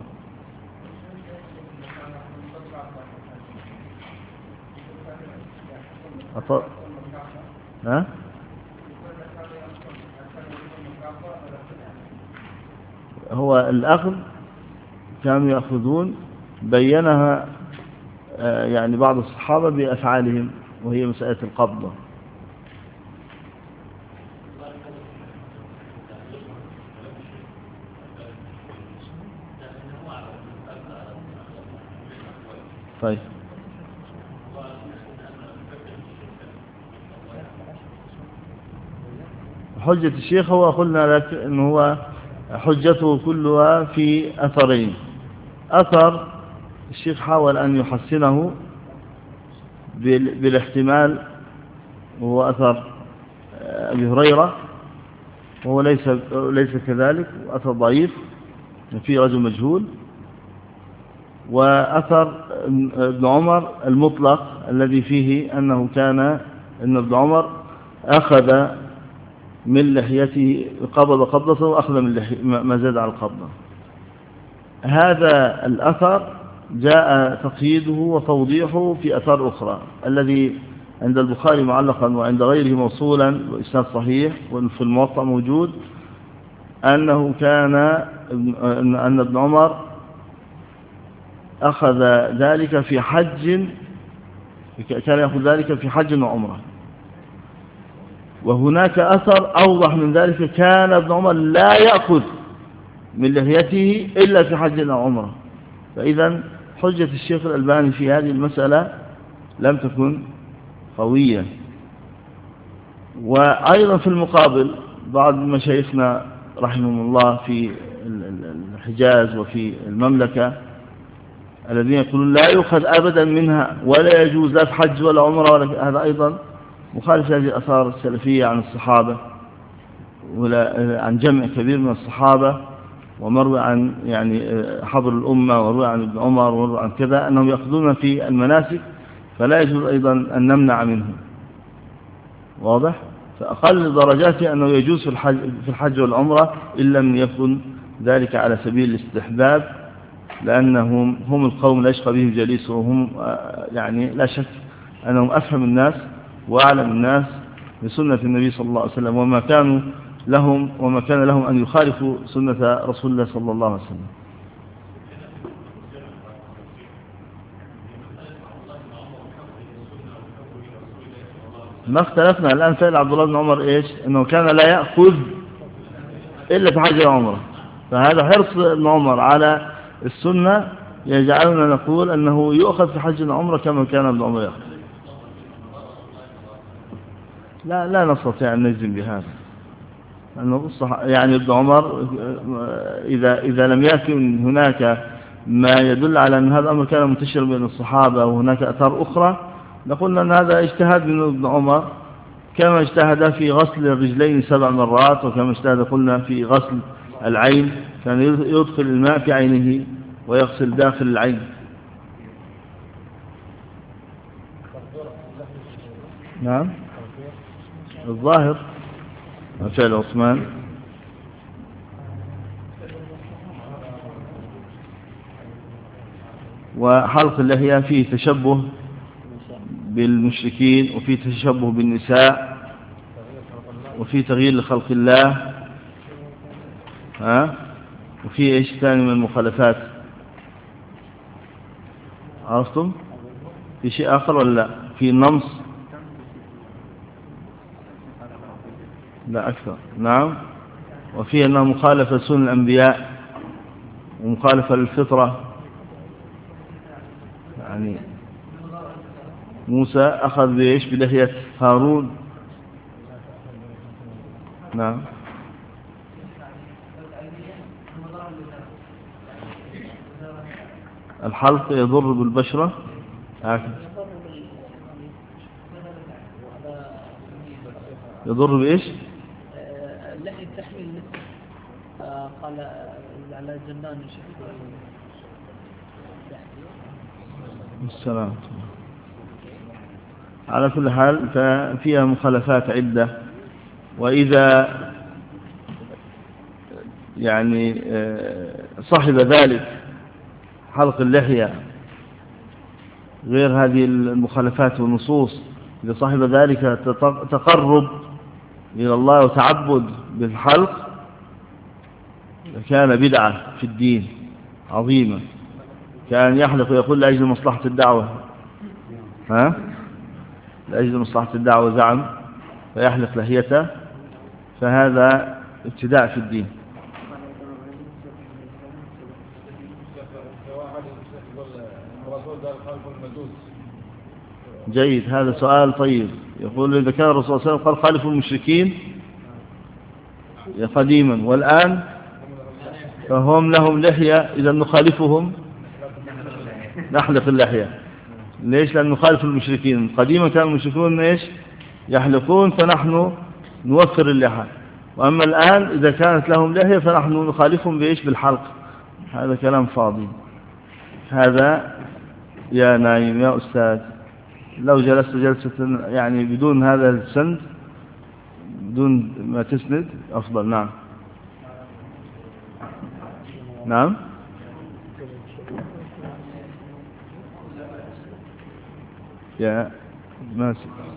أط... ها هو الأخذ كانوا يأخذون بينها يعني بعض الصحابة بأفعالهم، وهي مسألة القبضة. طيب حجة الشيخ هو قلنا لك أنه هو حجته كلها في أثرين. أثر الشيخ حاول أن يحسنه بالاحتمال، وهو أثر أبي هريرة، وهو ليس ليس كذلك، أثر ضعيف في رجل مجهول. وأثر ابن عمر المطلق الذي فيه أنه كان أن ابن عمر أخذ من لحيته، قبض قبضته وأخذ من لحيته ما زاد على القبضة. هذا الأثر جاء تقييده وتوضيحه في أثار أخرى، الذي عند البخاري معلقا وعند غيره موصولا وإسناد صحيح وفي الموطأ موجود، أنه كان أن ابن عمر أخذ ذلك في حج، كان يأخذ ذلك في حج وعمرة. وهناك أثر أوضح من ذلك، كان ابن عمر لا يأخذ من لحيته إلا في حج أو عمرة. فإذا حجة الشيخ الألباني في هذه المسألة لم تكن قوية. وأيضا في المقابل بعض مشايخنا رحمهم الله في الحجاز وفي المملكة الذين يقولون لا يؤخذ أبدا منها ولا يجوز لا في حج ولا عمرة ولا، هذا أيضا مخالف هذه الأثار السلفية عن الصحابة ولا عن جمع كبير من الصحابة، ومروي عن يعني حبر الأمة، ومروي عن ابن عمر، ومروي عن كذا أنهم يأخذون في المناسك، فلا يجوز أيضا أن نمنع منهم. واضح؟ فأقل درجاته أنه يجوز في الحج, في الحج والعمرة إن لم يكن ذلك على سبيل الاستحباب، لأنهم هم القوم لا يشقى بهم جليسهم، وهم يعني لا شك أنهم أفهم الناس وأعلم الناس بسنة النبي صلى الله عليه وسلم، وما كانوا لهم وما كان لهم أن يخالفوا سنة رسول الله صلى الله عليه وسلم. ما اختلفنا الآن. سائل عبد الله بن عمر إيش؟ أنه كان لا يأخذ إلا في حج العمرة. فهذا حرص ابن عمر على السنة يجعلنا نقول أنه يؤخذ في حج العمرة كما كان ابن عمر يأخذ. لا لا نستطيع أن نجزم بهذا، أنه يعني ابن عمر إذا إذا لم يكن هناك ما يدل على أن هذا الأمر كان منتشر بين الصحابة وهناك أثار أخرى، نقول أن هذا اجتهاد من ابن عمر، كما اجتهد في غسل الرجلين سبع مرات، وكما اجتهد قلنا في غسل العين، كان يدخل الماء في عينه ويغسل داخل العين. نعم الظاهر فعل عثمان. وحلق اللحية فيه تشبه بالمشركين، وفيه تشبه بالنساء، وفيه تغيير لخلق الله، ها، وفيه ايش ثاني من المخالفات؟ عرفتم؟ في شيء آخر ولا لا؟ في النمص؟ لا أكثر. نعم. وفيه أنه مخالفة سنن الأنبياء ومخالفة للفطرة، يعني موسى أخذ بإيش؟ بلحية هارون. نعم. الحلق يضر بالبشرة هكذا. يضر بإيش؟ اللحية تحمل قال على جنان السلام. على كل حال ففيها مخالفات عدة. وإذا يعني صاحب ذلك حلق اللحية غير هذه المخالفات والنصوص، إذا صاحب ذلك تقرب إلى الله وتعبد بالحلق، كان بدعة في الدين عظيمة، كان يحلق ويقول لأجل مصلحة الدعوة، ها لأجل مصلحة الدعوة زعم فيحلق لحيته، فهذا ابتداع في الدين. جيد، هذا سؤال طيب. يقول إذا كان الرسول صلى الله عليه وسلم قال خالفوا المشركين قديما والآن فهم لهم لحية، إذا نخالفهم نحلق اللحية. ليش؟ لأن نخالف المشركين. قديما كان المشركون إيش يحلقون، فنحن نوفر اللحى. وأما الآن إذا كانت لهم لحية فنحن نخالفهم بإيش؟ بالحلق. هذا كلام فاضي. هذا يا نايم يا أستاذ، لو جلست جلسة يعني بدون هذا السند، بدون ما تسند أفضل. نعم نعم. يا ماسك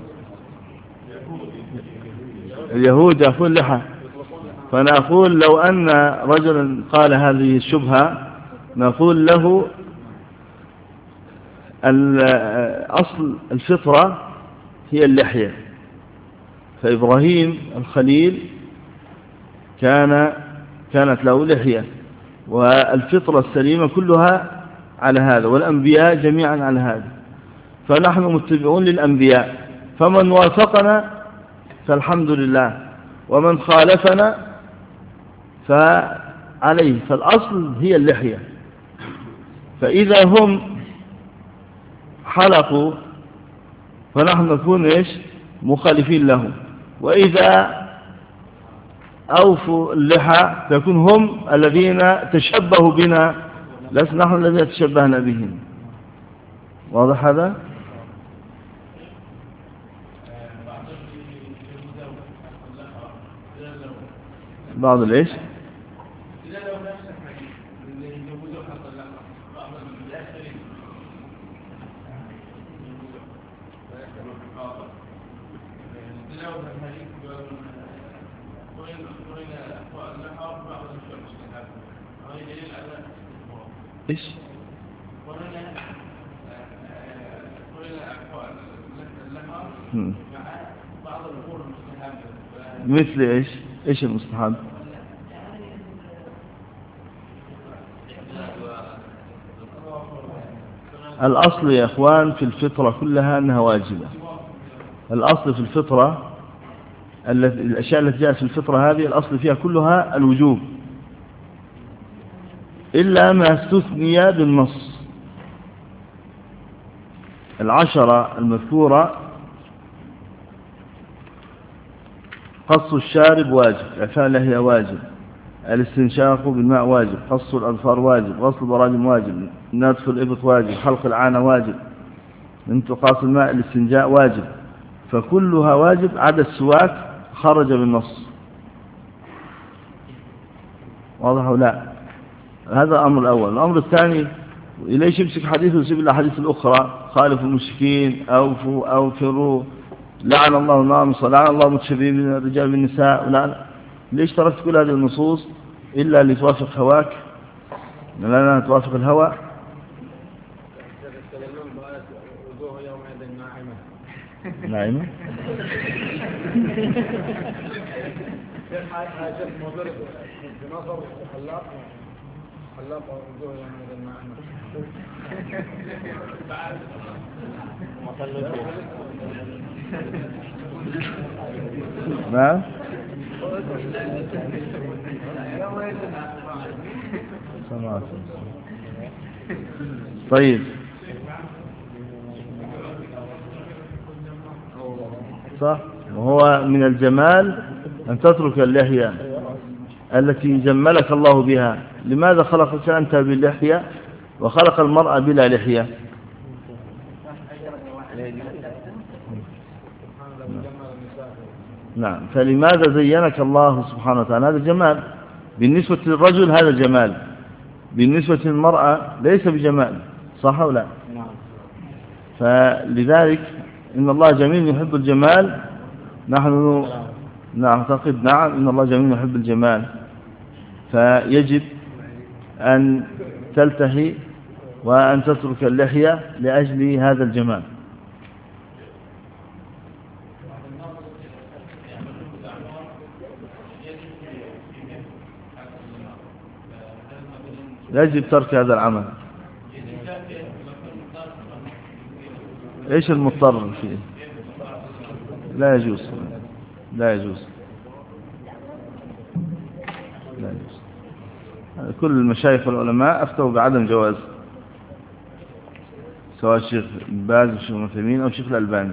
اليهود يأخذون لحى، فأنا أقول لو أن رجلا قال هذه الشبهة نقول له أصل الفطرة هي اللحية، فإبراهيم الخليل كان كانت له لحية، والفطرة السليمة كلها على هذا، والأنبياء جميعا على هذا، فنحن متبعون للأنبياء، فمن وافقنا فالحمد لله، ومن خالفنا فعليه. فالأصل هي اللحية، فإذا هم حلقوا فنحن نكون إيش مخالفين لهم، وإذا أوفوا اللحى فيكون هم الذين تشبهوا بنا، لسنا نحن الذين تشبهنا بهم. واضح هذا؟ بعض الإيش إيش مثل إيش إيش المستحب؟ الأصل يا إخوان في الفطرة كلها أنها واجبة. الأصل في الفطرة الأشياء التي جاءت في الفطرة هذه الأصل فيها كلها الوجوب، إلا ما استثني بالنص. العشرة المذكورة قص الشارب واجب، إعفاء اللحية واجب، الاستنشاق بالماء واجب، قص الأظفار واجب، غسل البراجم واجب، نتف الإبط واجب، حلق العانة واجب، انتقاص الماء الاستنجاء واجب، فكلها واجب عدا السواك خرج بالنص. واضح أو لا؟ هذا الأمر الأول. الأمر الثاني، إليش يمسك حديث ويسيب الأحاديث الأخرى، خالف المشركين، أوفوا أوفروا، لعن الله النامصة، لعن الله المتشبهين من الرجال بالنساء، لعن. ليش تركت كل هذه النصوص إلا لتوافق هواك؟ لا توافق الهوى. ناعمة نعم. طيب صح. وهو من الجمال أن تترك اللحية التي جملك الله بها. لماذا خلقك أنت باللحية وخلق المرأة بلا لحية؟ نعم. فلماذا زينك الله سبحانه وتعالى؟ هذا جمال بالنسبة للرجل، هذا جمال بالنسبة للمرأة ليس بجمال، صح أو لا؟ فلذلك إن الله جميل يحب الجمال. نحن نعتقد نعم إن الله جميل يحب الجمال. فيجب أن تلتحي وأن تترك اللحية لأجل هذا الجمال. يجب ترك هذا العمل. ايش المضطر فيه؟ لا يجوز لا يجوز لا يجوز. كل المشايخ والعلماء افتوا بعدم جواز، سواء الشيخ باز الشيخ المثيمين او الشيخ الألباني.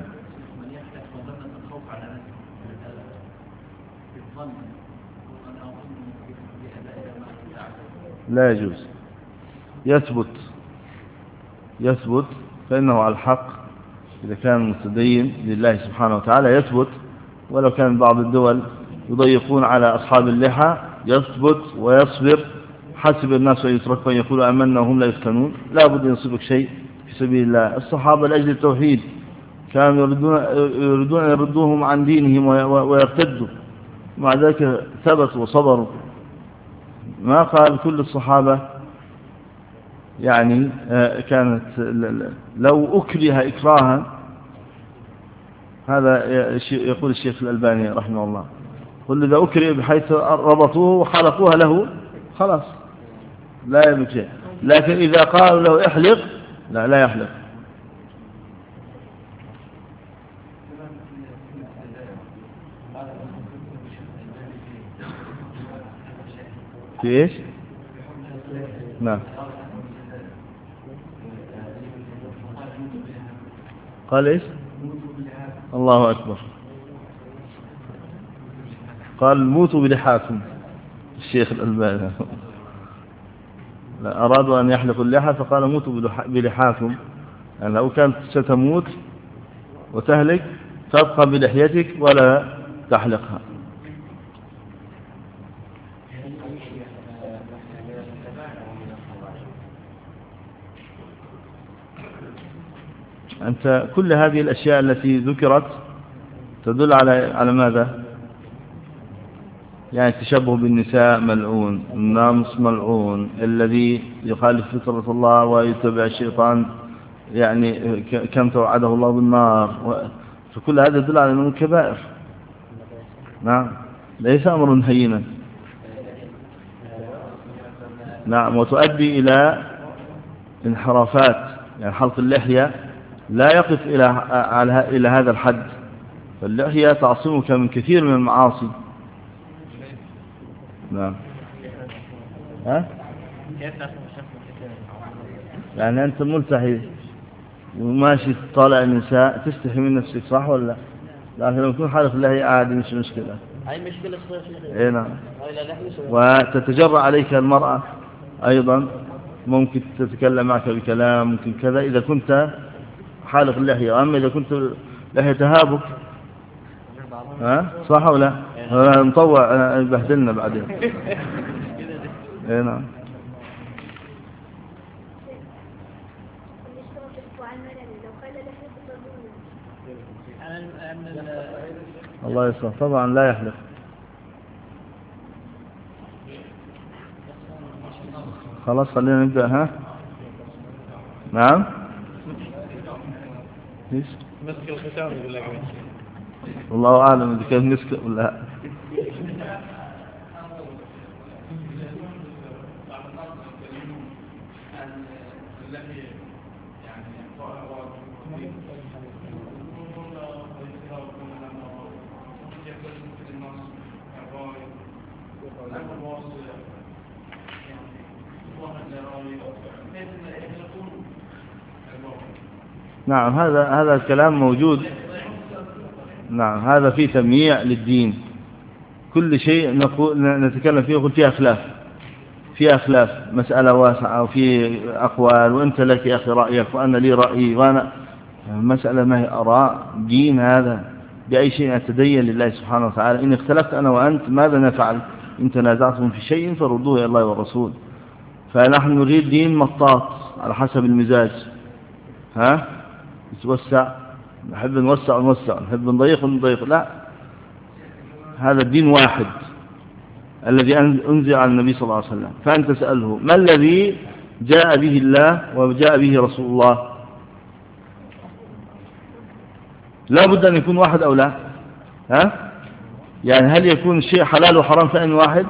لا يجوز. يثبت يثبت فإنه على الحق إذا كان متدين لله سبحانه وتعالى يثبت، ولو كان بعض الدول يضيقون على أصحاب اللحى يثبت ويصبر. حسب الناس أن يتركوا أن يقولوا أمنا وهم لا يفتنون. لا بد أن يصيبك شيء في سبيل الله. الصحابة لأجل التوحيد كانوا يردون, يردون أن يردوهم عن دينهم ويرتدوا، مع ذلك ثبتوا وصبروا. ما قال كل الصحابة يعني كانت لو أكره إكراها، هذا يقول الشيخ الألباني رحمه الله، قل إذا أكره بحيث ربطوه وخلقوها له خلاص لا يبكي، لكن إذا قالوا له احلق لا لا يحلق. في إيش؟ نعم. قال إيش؟ الله أكبر. قال موتوا بلحاكم الشيخ الألباني. أرادوا أن يحلقوا اللحى فقال موتوا بلحاكم، يعني لو كانت ستموت وتهلك تبقى بلحيتك ولا تحلقها. أنت كل هذه الأشياء التي ذكرت تدل على على ماذا؟ يعني التشبه بالنساء ملعون، النامص ملعون، الذي يخالف فطرة الله ويتبع الشيطان يعني كم توعده الله بالنار، فكل هذا يدل على أنه كبائر. نعم ليس أمر هينا. نعم وتؤدي إلى انحرافات، يعني حلق اللحية لا يقف إلى على إلى هذا الحد، فاللحية تعصمك من كثير من المعاصي. نعم. ها؟ يعني أنت ملتحي وماشي تطالع النساء تستحي من نفسك صح ولا لا؟ لكن لو يكون حالف اللحية عادي مش مشكلة. هاي مشكلة صغيرة. إيه نعم. وتتجرأ عليك المرأة أيضا، ممكن تتكلم معك بكلام ممكن كذا إذا كنت حالق اللحية. أما إذا كنت لحية تهابك ها صح ولا لا؟ نطوع بهدلنا بعدين. اي نعم. الله يسلمك. طبعا لا يحلق. خلاص خلينا نبدأ. ها نعم ايش مسك الختام ولا والله أعلم إذا كان مسك ولا لا. نعم هذا هذا الكلام موجود. نعم هذا فيه تمييع للدين. كل شيء نقول نتكلم فيه يقول فيها خلاف، فيها خلاف، مسألة واسعة وفي أقوال، وأنت لك يا أخي رأيك وأنا لي رأيي، وأنا مسألة ما هي آراء دين. هذا بأي شيء أتدين لله سبحانه وتعالى. إن اختلفت أنا وأنت ماذا نفعل؟ إن تنازعتم في شيء فردوه إلى الله والرسول. فنحن نريد دين مطاط على حسب المزاج. ها يتوسع نحب نوسع ونوسع، نحب نضيق ونضيق، لا، هذا الدين واحد. الذي أنزل على النبي صلى الله عليه وسلم، فأنت تسأله ما الذي جاء به الله وجاء به رسول الله؟ لا بد أن يكون واحد أو لا، ها؟ يعني هل يكون الشيء حلال وحرام في أن واحد؟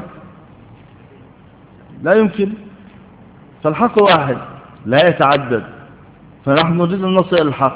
لا يمكن. فالحق واحد لا يتعدد، فنحن نريد أن نصل إلى الحق.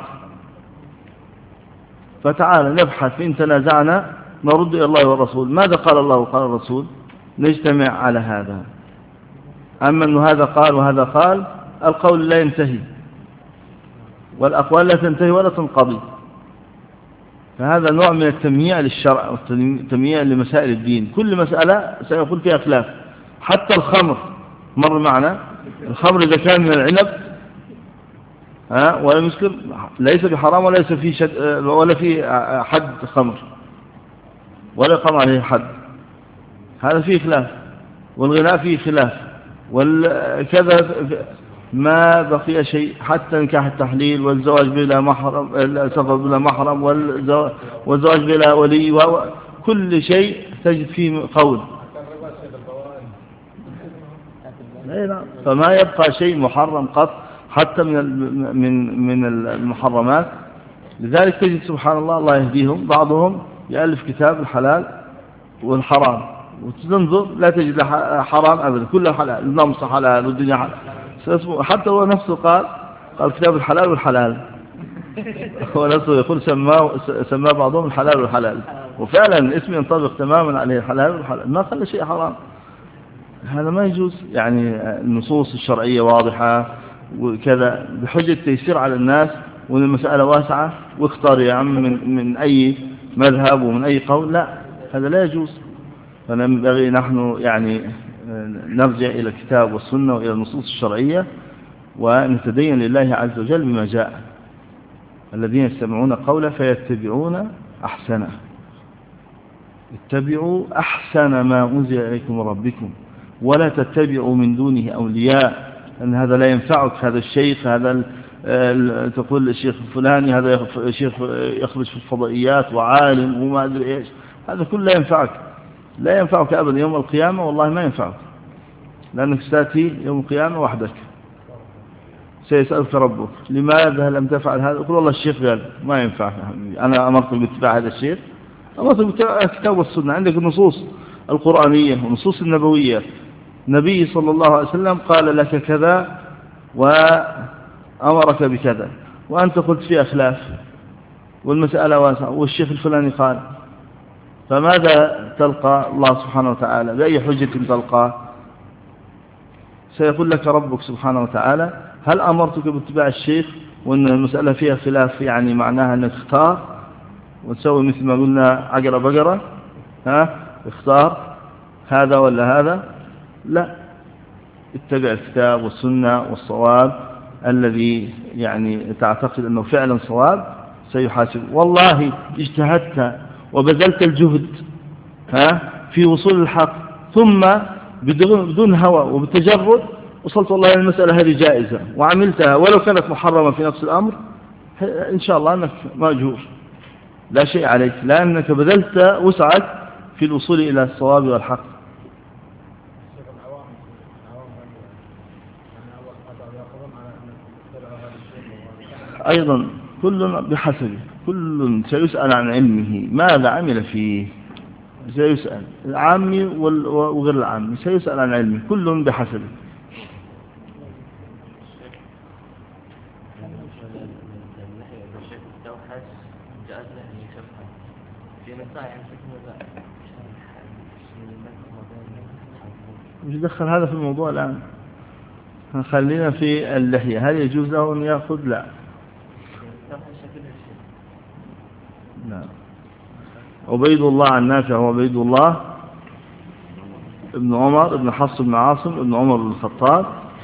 فتعالى نبحث، إن تنازعنا نرد إلى الله والرسول، ماذا قال الله وقال الرسول، نجتمع على هذا. أما أن هذا قال وهذا قال، القول لا ينتهي والأقوال لا تنتهي ولا تنقضي. فهذا نوع من التمييع للشرع والتمييع لمسائل الدين. كل مسألة سيكون فيها خلاف. حتى الخمر مر معنا، الخمر إذا كان من العنب ها ولا مسكر ليس بحرام وليس في شد ولا في حد خمر ولا يقام عليه حد، هذا فيه خلاف. والغناء فيه خلاف، والكذا ما بقي شيء، حتى نكاح التحليل والزواج بلا محرم، السفر بلا محرم، والزواج بلا ولي، وكل شيء تجد فيه قول. فما يبقى شيء محرم قط حتى من من من المحرمات. لذلك تجد سبحان الله، الله يهديهم، بعضهم يألف كتاب الحلال والحرام، وتنظر لا تجد حرام أبدا، كله حلال، النمص حلال والدنيا حلال. حتى هو نفسه قال قال كتاب الحلال والحلال هو نفسه يقول سماه سماه بعضهم الحلال والحلال، وفعلا اسم ينطبق تماما عليه الحلال والحلال، ما خلى شيء حرام. هذا ما يجوز. يعني النصوص الشرعية واضحة وكذا بحجة التيسير على الناس، وان المسألة واسعة واختار يا عم من, من أي مذهب ومن أي قول، لا، هذا لا يجوز. فنبغي نحن يعني نرجع إلى الكتاب والسنة وإلى النصوص الشرعية، ونتدين لله عز وجل بما جاء. الذين يستمعون قوله فيتبعون أحسنه. اتبعوا أحسن ما أنزل إليكم من ربكم ولا تتبعوا من دونه أولياء، أن هذا لا ينفعك، هذا الشيخ، هذا تقول الشيخ الفلاني، هذا الشيخ يخرج في الفضائيات وعالم وما أدري إيش، هذا كله لا ينفعك، لا ينفعك أبدا يوم القيامة، والله ما ينفعك، لأنك ستأتي يوم القيامة وحدك. سيسألك ربك لماذا لم تفعل هذا؟ يقول والله الشيخ قال ما ينفع، أنا أمرت باتباع هذا الشيخ، أمرت باتباع الكتاب والسنة. عندك النصوص القرآنية والنصوص النبوية، النبي صلى الله عليه وسلم قال لك كذا وأمرك بكذا، وأنت قلت في أخلاف والمسألة واسعة، والشيخ الفلاني قال، فماذا تلقى الله سبحانه وتعالى؟ بأي حجة تلقى؟ سيقول لك ربك سبحانه وتعالى هل أمرتك باتباع الشيخ وأن المسألة فيها خلاف، يعني معناها أنك اختار وتسوي مثل ما قلنا عقرة بقرة، ها اختار هذا ولا هذا؟ لا، اتبع الكتاب والسنة والصواب الذي يعني تعتقد أنه فعلا صواب، سيحاسب. والله اجتهدت وبذلت الجهد ها في وصول الحق، ثم بدون هوى وبالتجرد وصلت والله المسألة هذه جائزة وعملتها ولو كانت محرمة في نفس الأمر، إن شاء الله أنك مأجور، لا شيء عليك، لأنك بذلت وسعك في الوصول إلى الصواب والحق. أيضا كل بحسبه، كل سيسأل عن علمه ماذا عمل فيه، سيسأل العامي وغير العامي، سيسأل عن علمه، كل بحسبه. مش دخل هذا في الموضوع الآن، خلينا في اللحية، هل يجوز له أن يأخذ؟ لا لا. عبيد الله عن نافع وعبيد الله ابن عمر ابن حفص بن عاصم ابن عمر بن الخطاب،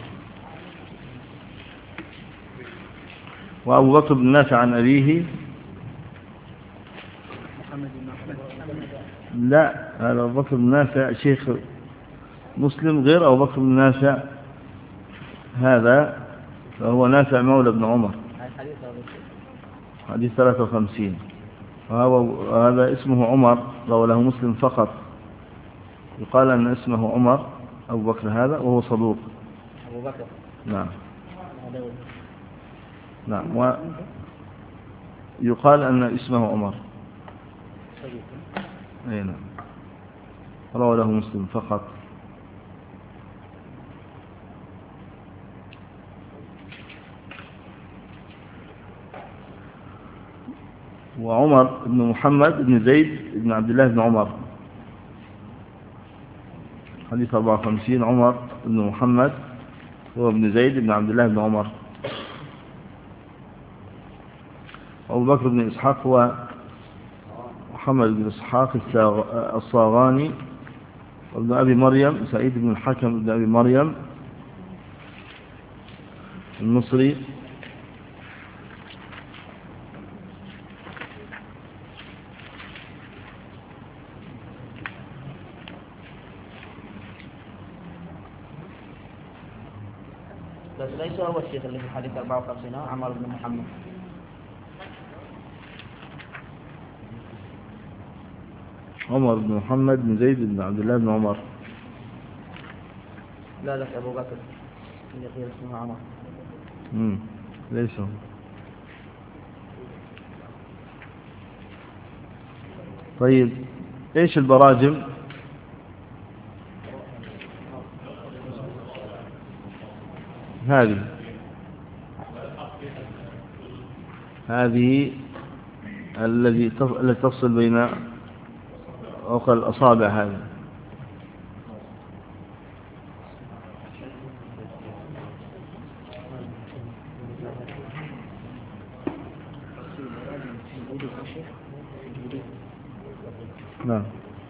وأبو بكر بن نافع عن أبيه. لا، هذا أبو بكر بن نافع شيخ مسلم غير أبو بكر بن نافع، هذا فهو نافع مولى ابن عمر، حديث ثلاثة وخمسين، وهذا اسمه عمر، رواه له مسلم فقط، يقال أن اسمه عمر أبو بكر هذا وهو صدوق. أبو بكر. نعم هذا هو. نعم. ويقال أن اسمه عمر. صدوق. أي نعم. روى له مسلم فقط. وعمر بن محمد بن زيد بن عبد الله بن عمر، حديث أربعة وخمسين. عمر بن محمد هو ابن زيد بن عبد الله بن عمر. أبو بكر بن إسحاق هو محمد بن إسحاق الصاغاني، وابن أبي مريم سعيد بن الحكم بن أبي مريم المصري. بس ليس هو الشيخ اللي في حديث أربعة وخمسين عمر بن محمد. عمر بن محمد بن زيد بن عبد الله بن عمر. لا لك أبو بكر اللي غير اسمه عمر. امم ليس هو. طيب ايش البراجم؟ هذه هذه الذي التي تفصل بين عقل الأصابع هذه. نعم.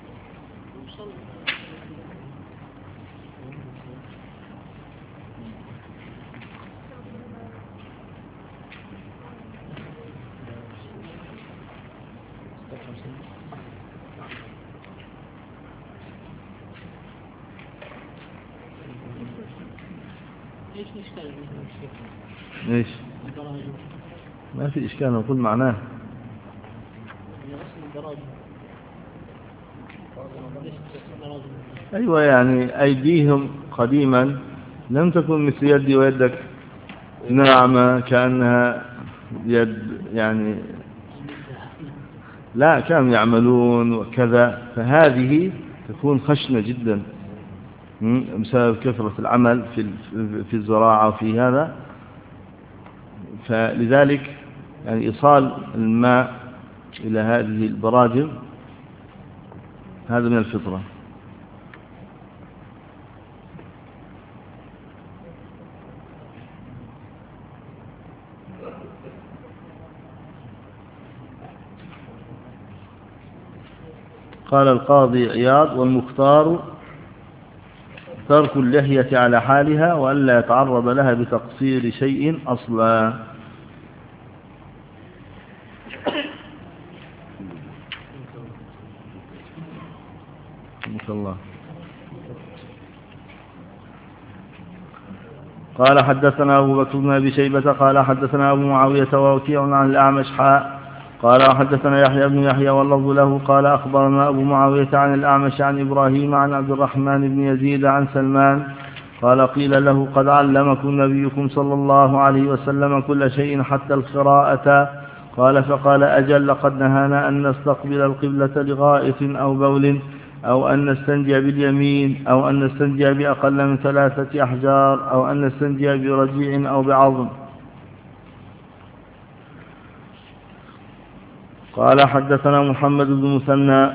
ايش الاشكال اللي هو الشيخ؟ ايش؟ الدراجة. ما في إشكال، نقول معناه. يعني اصل الدراجة. ليش الدراجة؟ أيوة، يعني أيديهم قديما لم تكن مثل يدي ويدك ناعمة كأنها يد، يعني لا، كانوا يعملون وكذا، فهذه تكون خشنة جدا بسبب كثرة العمل في في الزراعة وفي هذا، فلذلك يعني إيصال الماء إلى هذه البراجم هذا من الفطرة. قال القاضي عياض: والمختار ترك اللحية على حالها وألا يتعرض لها بتقصير شيء أصلا. ما شاء الله. قال حدثنا أبو بكر بن أبي شيبة قال حدثنا أبو معاوية ووكيع عن الأعمش حاء قال حدثنا يحيى بن يحيى واللفظ له قال أخبرنا أبو معاوية عن الأعمش عن إبراهيم عن عبد الرحمن بن يزيد عن سلمان قال قيل له: قد علمكم نبيكم صلى الله عليه وسلم كل شيء حتى القراءة. قال: فقال: أجل، لقد نهانا أن نستقبل القبلة لغائط أو بول أو أن نستنجي باليمين أو أن نستنجي بأقل من ثلاثة أحجار أو أن نستنجي برجيع أو بعظم. قال حدثنا محمد بن مثنى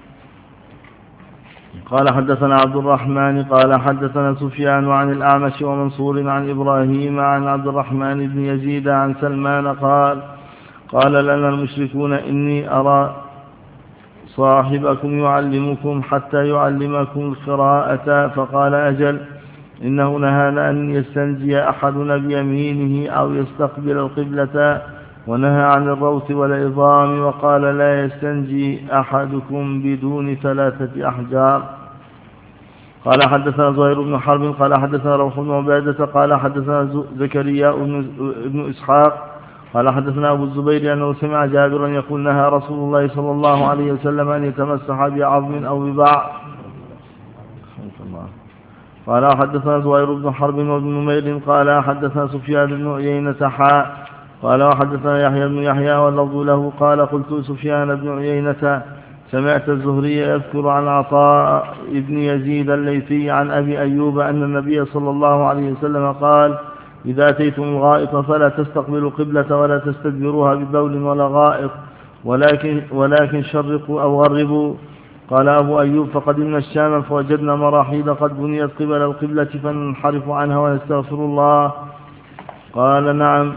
قال حدثنا عبد الرحمن قال حدثنا سفيان عن الأعمش ومنصور عن إبراهيم عن عبد الرحمن بن يزيد عن سلمان قال: قال لنا المشركون: إني أرى صاحبكم يعلمكم حتى يعلمكم القراءة. فقال: أجل، إنه نهانا أن يستنجي أحدنا بيمينه أو يستقبل القبلة، ونهى عن الروث والعظام، وقال: لا يستنجي أحدكم بدون ثلاثة أحجار. قال حدثنا زهير بن حرب قال حدثنا روح بن عبادة قال حدثنا زكريا بن إسحاق قال حدثنا أبو الزبير أنه سمع جابرا يقول: نهى رسول الله صلى الله عليه وسلم أن يتمسح بعظم أو بباع. قال حدثنا زهير بن حرب وابن نمير قال حدثنا سفيان بن عيينة حاء قال وحدثنا يحيى بن يحيى واللفظ له قال قلت سفيان بن عيينة سمعت الزهري يذكر عن عطاء بن يزيد الليثي عن أبي أيوب أن النبي صلى الله عليه وسلم قال إذا أتيتم الغائط فلا تستقبلوا قبلة ولا تستدبروها ببول ولا غائط ولكن, ولكن شرقوا أو غربوا. قال أبو أيوب فقدمنا الشام فوجدنا مراحيض قد بنيت قبل القبلة فننحرف عنها ونستغفر الله. قال نعم.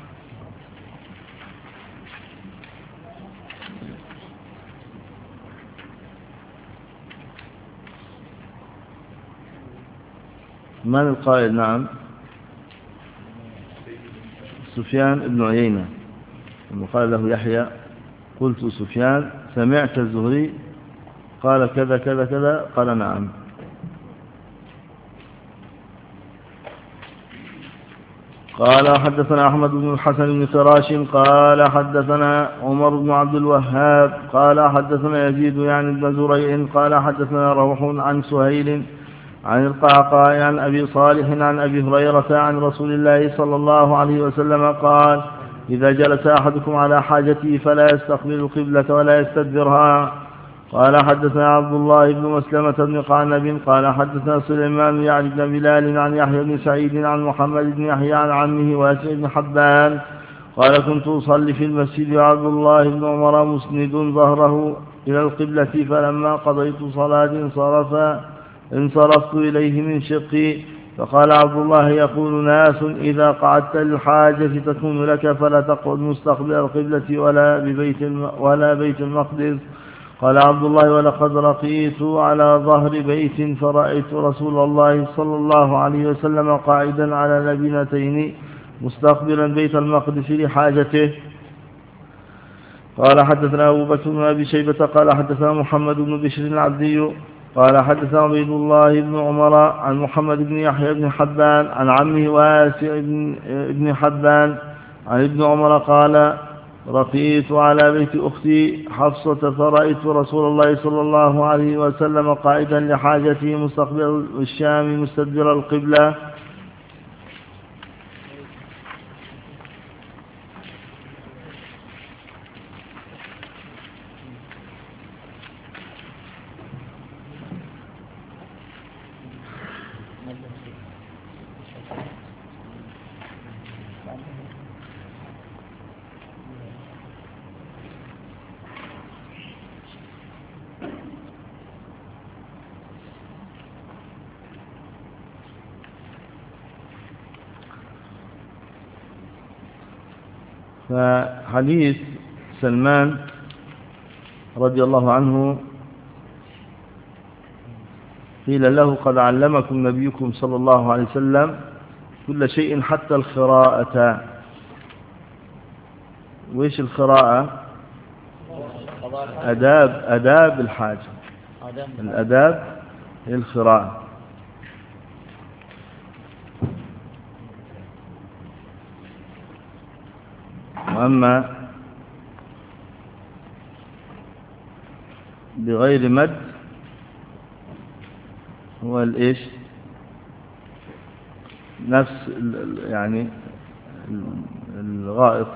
من القائل؟ نعم سفيان بن عيينة قال له يحيى قلت سفيان سمعت الزهري قال كذا كذا كذا قال نعم. قال حدثنا أحمد بن الحسن بن فراش قال حدثنا عمر بن عبد الوهاب قال حدثنا يزيد يعني بن زريع قال حدثنا روح عن سهيل عن القعقاع عن أبي صالح عن أبي هريرة عن رسول الله صلى الله عليه وسلم قال إذا جلس أحدكم على حاجته فلا يستقبل القبلة ولا يستدبرها. قال حدثنا عبد الله بن مسلمة بن قعنب قال حدثنا سليمان يعني بن بلال عن يحيى بن سعيد عن محمد بن يحيى عن عمه واسع بن حبان قال كنت أصلي في المسجد وعبد الله بن عمر مسند ظهره إلى القبلة فلما قضيت صلاة انصرف انصرفت إليه من شقي فقال عبد الله يقول ناس إذا قعدت للحاجة تكون لك فلا تقعد مستقبل القبلة ولا ببيت ولا بيت المقدس. قال عبد الله ولقد رقيت على ظهر بيت فرأيت رسول الله صلى الله عليه وسلم قاعدا على لبنتين مستقبلا بيت المقدس لحاجته. قال حدثنا أبو بكر بن أبي شيبة قال حدثنا محمد بن بشر العبدي قال حدثنا عبيد الله بن عمر عن محمد بن يحيى بن حبان عن عمه واسع بن حبان عن ابن عمر قال رقيت على بيت أختي حفصة فرأيت رسول الله صلى الله عليه وسلم قاعدا لحاجته مستقبل الشام مستدبر القبلة. فحديث سلمان رضي الله عنه قيل له قد علمكم نبيكم صلى الله عليه وسلم كل شيء حتى القراءة. وإيش القراءة؟ أداب أداب الحاجة. الأداب هي القراءة. وأما بغير مد هو الإيش نفس يعني الغائط.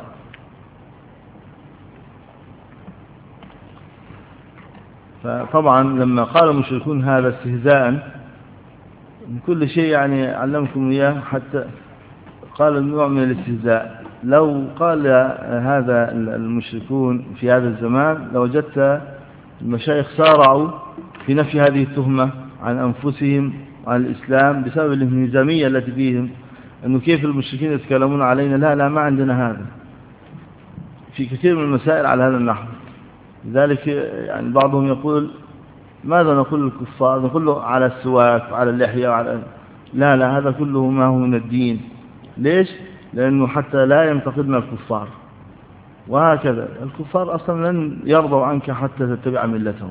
فطبعا لما قال المشركون هذا استهزاء من كل شيء يعني علمكم إياه حتى قال النوع من الاستهزاء. لو قال هذا المشركون في هذا الزمان لوجدت المشايخ سارعوا في نفي هذه التهمة عن أنفسهم عن الإسلام بسبب الانهزامية التي فيهم، أنه كيف المشركين يتكلمون علينا. لا لا ما عندنا هذا في كثير من المسائل على هذا النحو. لذلك يعني بعضهم يقول ماذا نقول للكفار؟ نقول له على السواك وعلى اللحية وعلى لا لا هذا كله ما هو من الدين. ليش؟ لأنه حتى لا ينتقدنا الكفار. وهكذا الكفار أصلا لن يرضوا عنك حتى تتبع ملتهم.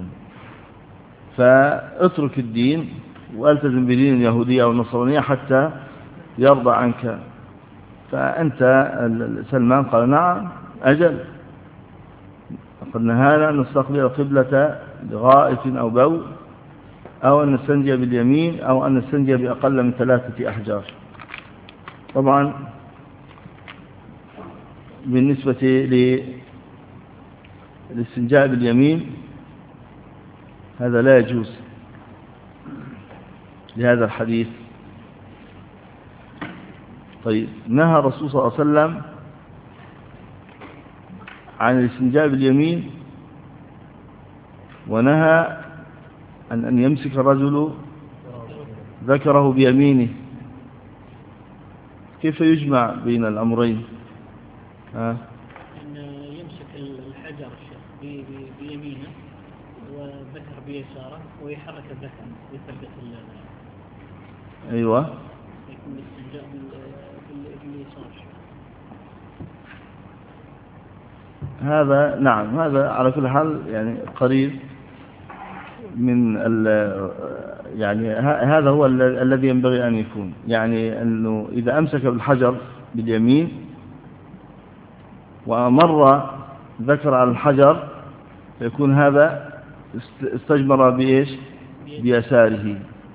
فاترك الدين والتزم بدين اليهودية أو النصرانية حتى يرضى عنك. فأنت سلمان قال نعم أجل قد نهانا أن نستقبل القبلة لغائط أو بول أو أن نستنجي باليمين أو أن نستنجي بأقل من ثلاثة أحجار. طبعا بالنسبة للاستنجاء باليمين هذا لا يجوز لهذا الحديث. طيب، نهى الرسول صلى الله عليه وسلم عن الاستنجاء باليمين، ونهى عن أن يمسك الرجل ذكره بيمينه. كيف يجمع بين الأمرين؟ ها؟ أن يمسك الحجر الشيخ بيمينه والذكر بيساره ويحرك الذكر يثبت ال أيوة، يكون الاستنجاء باليسار. هذا نعم، هذا على كل حال يعني قريب من ال يعني هذا هو الذي ينبغي أن يكون، يعني أنه إذا أمسك بالحجر باليمين ومر ذكر على الحجر يكون هذا استجمر بإيش؟ بيساره.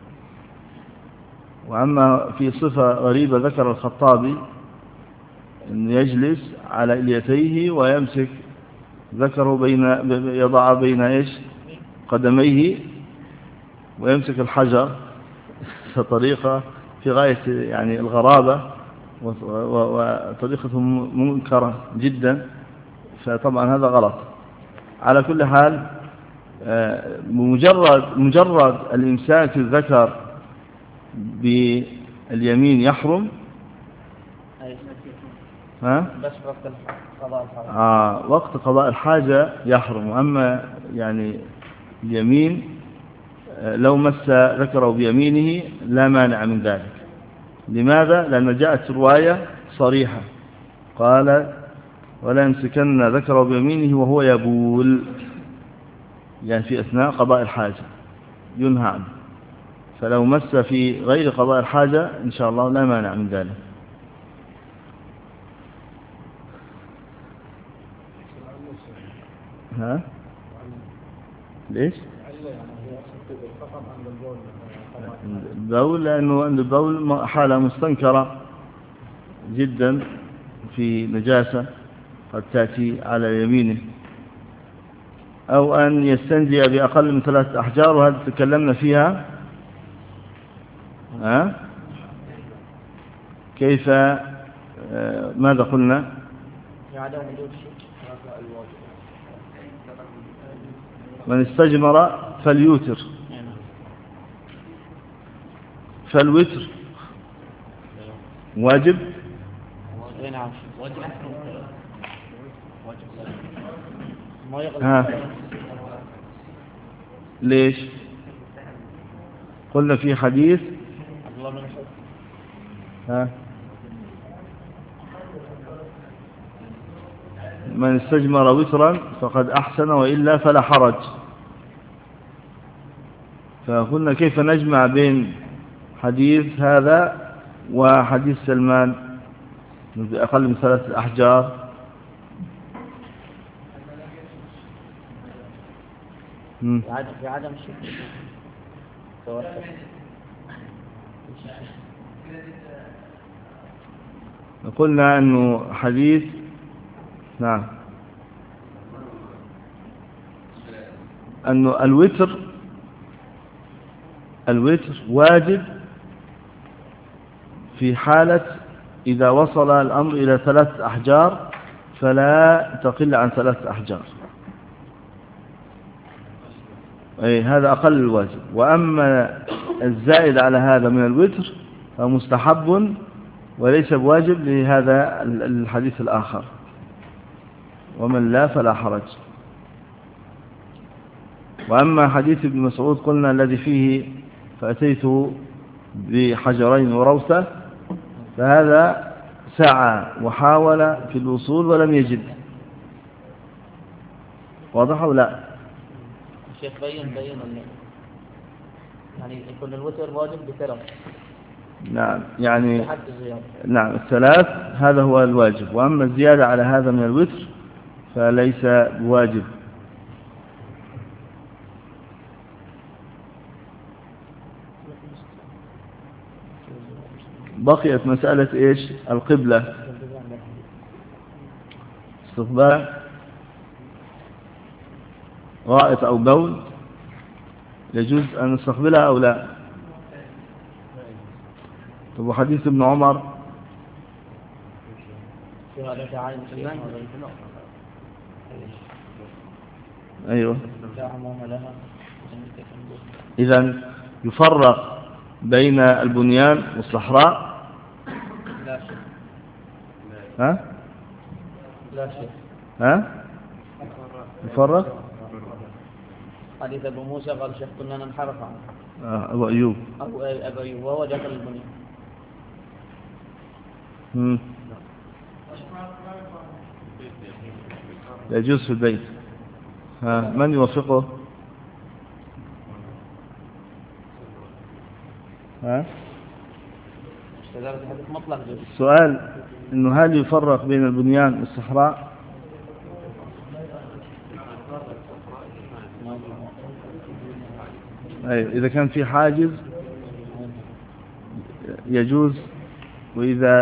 وأما في صفة غريبة ذكر الخطابي أن يجلس على إليتيه ويمسك ذكره بين يضع بين إيش؟ قدميه ويمسك الحجر، فطريقة في غاية يعني الغرابة وطريقة منكرة جدا، فطبعا هذا غلط. على كل حال مجرد مجرد الإمساك الذكر باليمين يحرم. ها؟ بس وقت قضاء الحاجة. آه وقت قضاء الحاجة يحرم. أما يعني اليمين لو مس ذكره بيمينه لا مانع من ذلك. لماذا؟ لأن جاءت رواية صريحة قال ولا يمسكن ذكره بيمينه وهو يبول، يعني في أثناء قضاء الحاجة ينهى عنه. فلو مس في غير قضاء الحاجة إن شاء الله لا مانع من ذلك. ها؟ ليش؟ البول لأنه البول حالة مستنكرة جدا في نجاسة قد تأتي على يمينه، أو أن يستنجي بأقل من ثلاثة أحجار، وهذا تكلمنا فيها. ها؟ كيف ماذا قلنا؟ عدم وجود شيء. من استجمر فليوتر، فالوتر واجب. نعم واجب. ها ليش؟ قلنا في حديث ها من استجمر وترا فقد أحسن وإلا فلا حرج. فقلنا كيف نجمع بين حديث هذا وحديث سلمان بأقل من ثلاثة أحجار؟ في عدم الشك. قلنا أنه حديث نعم أنه الوتر الوتر واجب في حالة إذا وصل الأمر إلى ثلاثة أحجار فلا تقل عن ثلاثة أحجار، أي هذا أقل الواجب. وأما الزائد على هذا من الوتر فمستحب وليس بواجب لهذا الحديث الآخر، ومن لا فلا حرج. وأما حديث ابن مسعود قلنا الذي فيه فأتيته بحجرين وروثة، فهذا سعى وحاول في الوصول ولم يجد. واضح أو لا؟ الشيخ بين بين يعني يكون الوتر واجب بثلاث. نعم يعني حد الزيادة. نعم الثلاث هذا هو الواجب، وأما الزيادة على هذا من الوتر فليس بواجب. بقيت مسألة إيش؟ القبلة، استقبال غائط أو بول، يجوز أن نستقبلها أو لا؟ طب وحديث ابن عمر؟ أيوه. إذن يفرق بين البنيان والصحراء؟ لا شيء. ها؟ لا شيء. ها؟ يفرق؟ حديث أبو موسى قال شيخ كنا ننحرف عنه. آه أبو أيوب. أبو أبو أيوب وهو داخل البنيان. مم. يجوز في البيت. ها من يوافقه؟ ها؟ حديث مطلق جوز. السؤال إنه هل يفرق بين البنيان والصحراء؟ أي إذا كان في حاجز يجوز، وإذا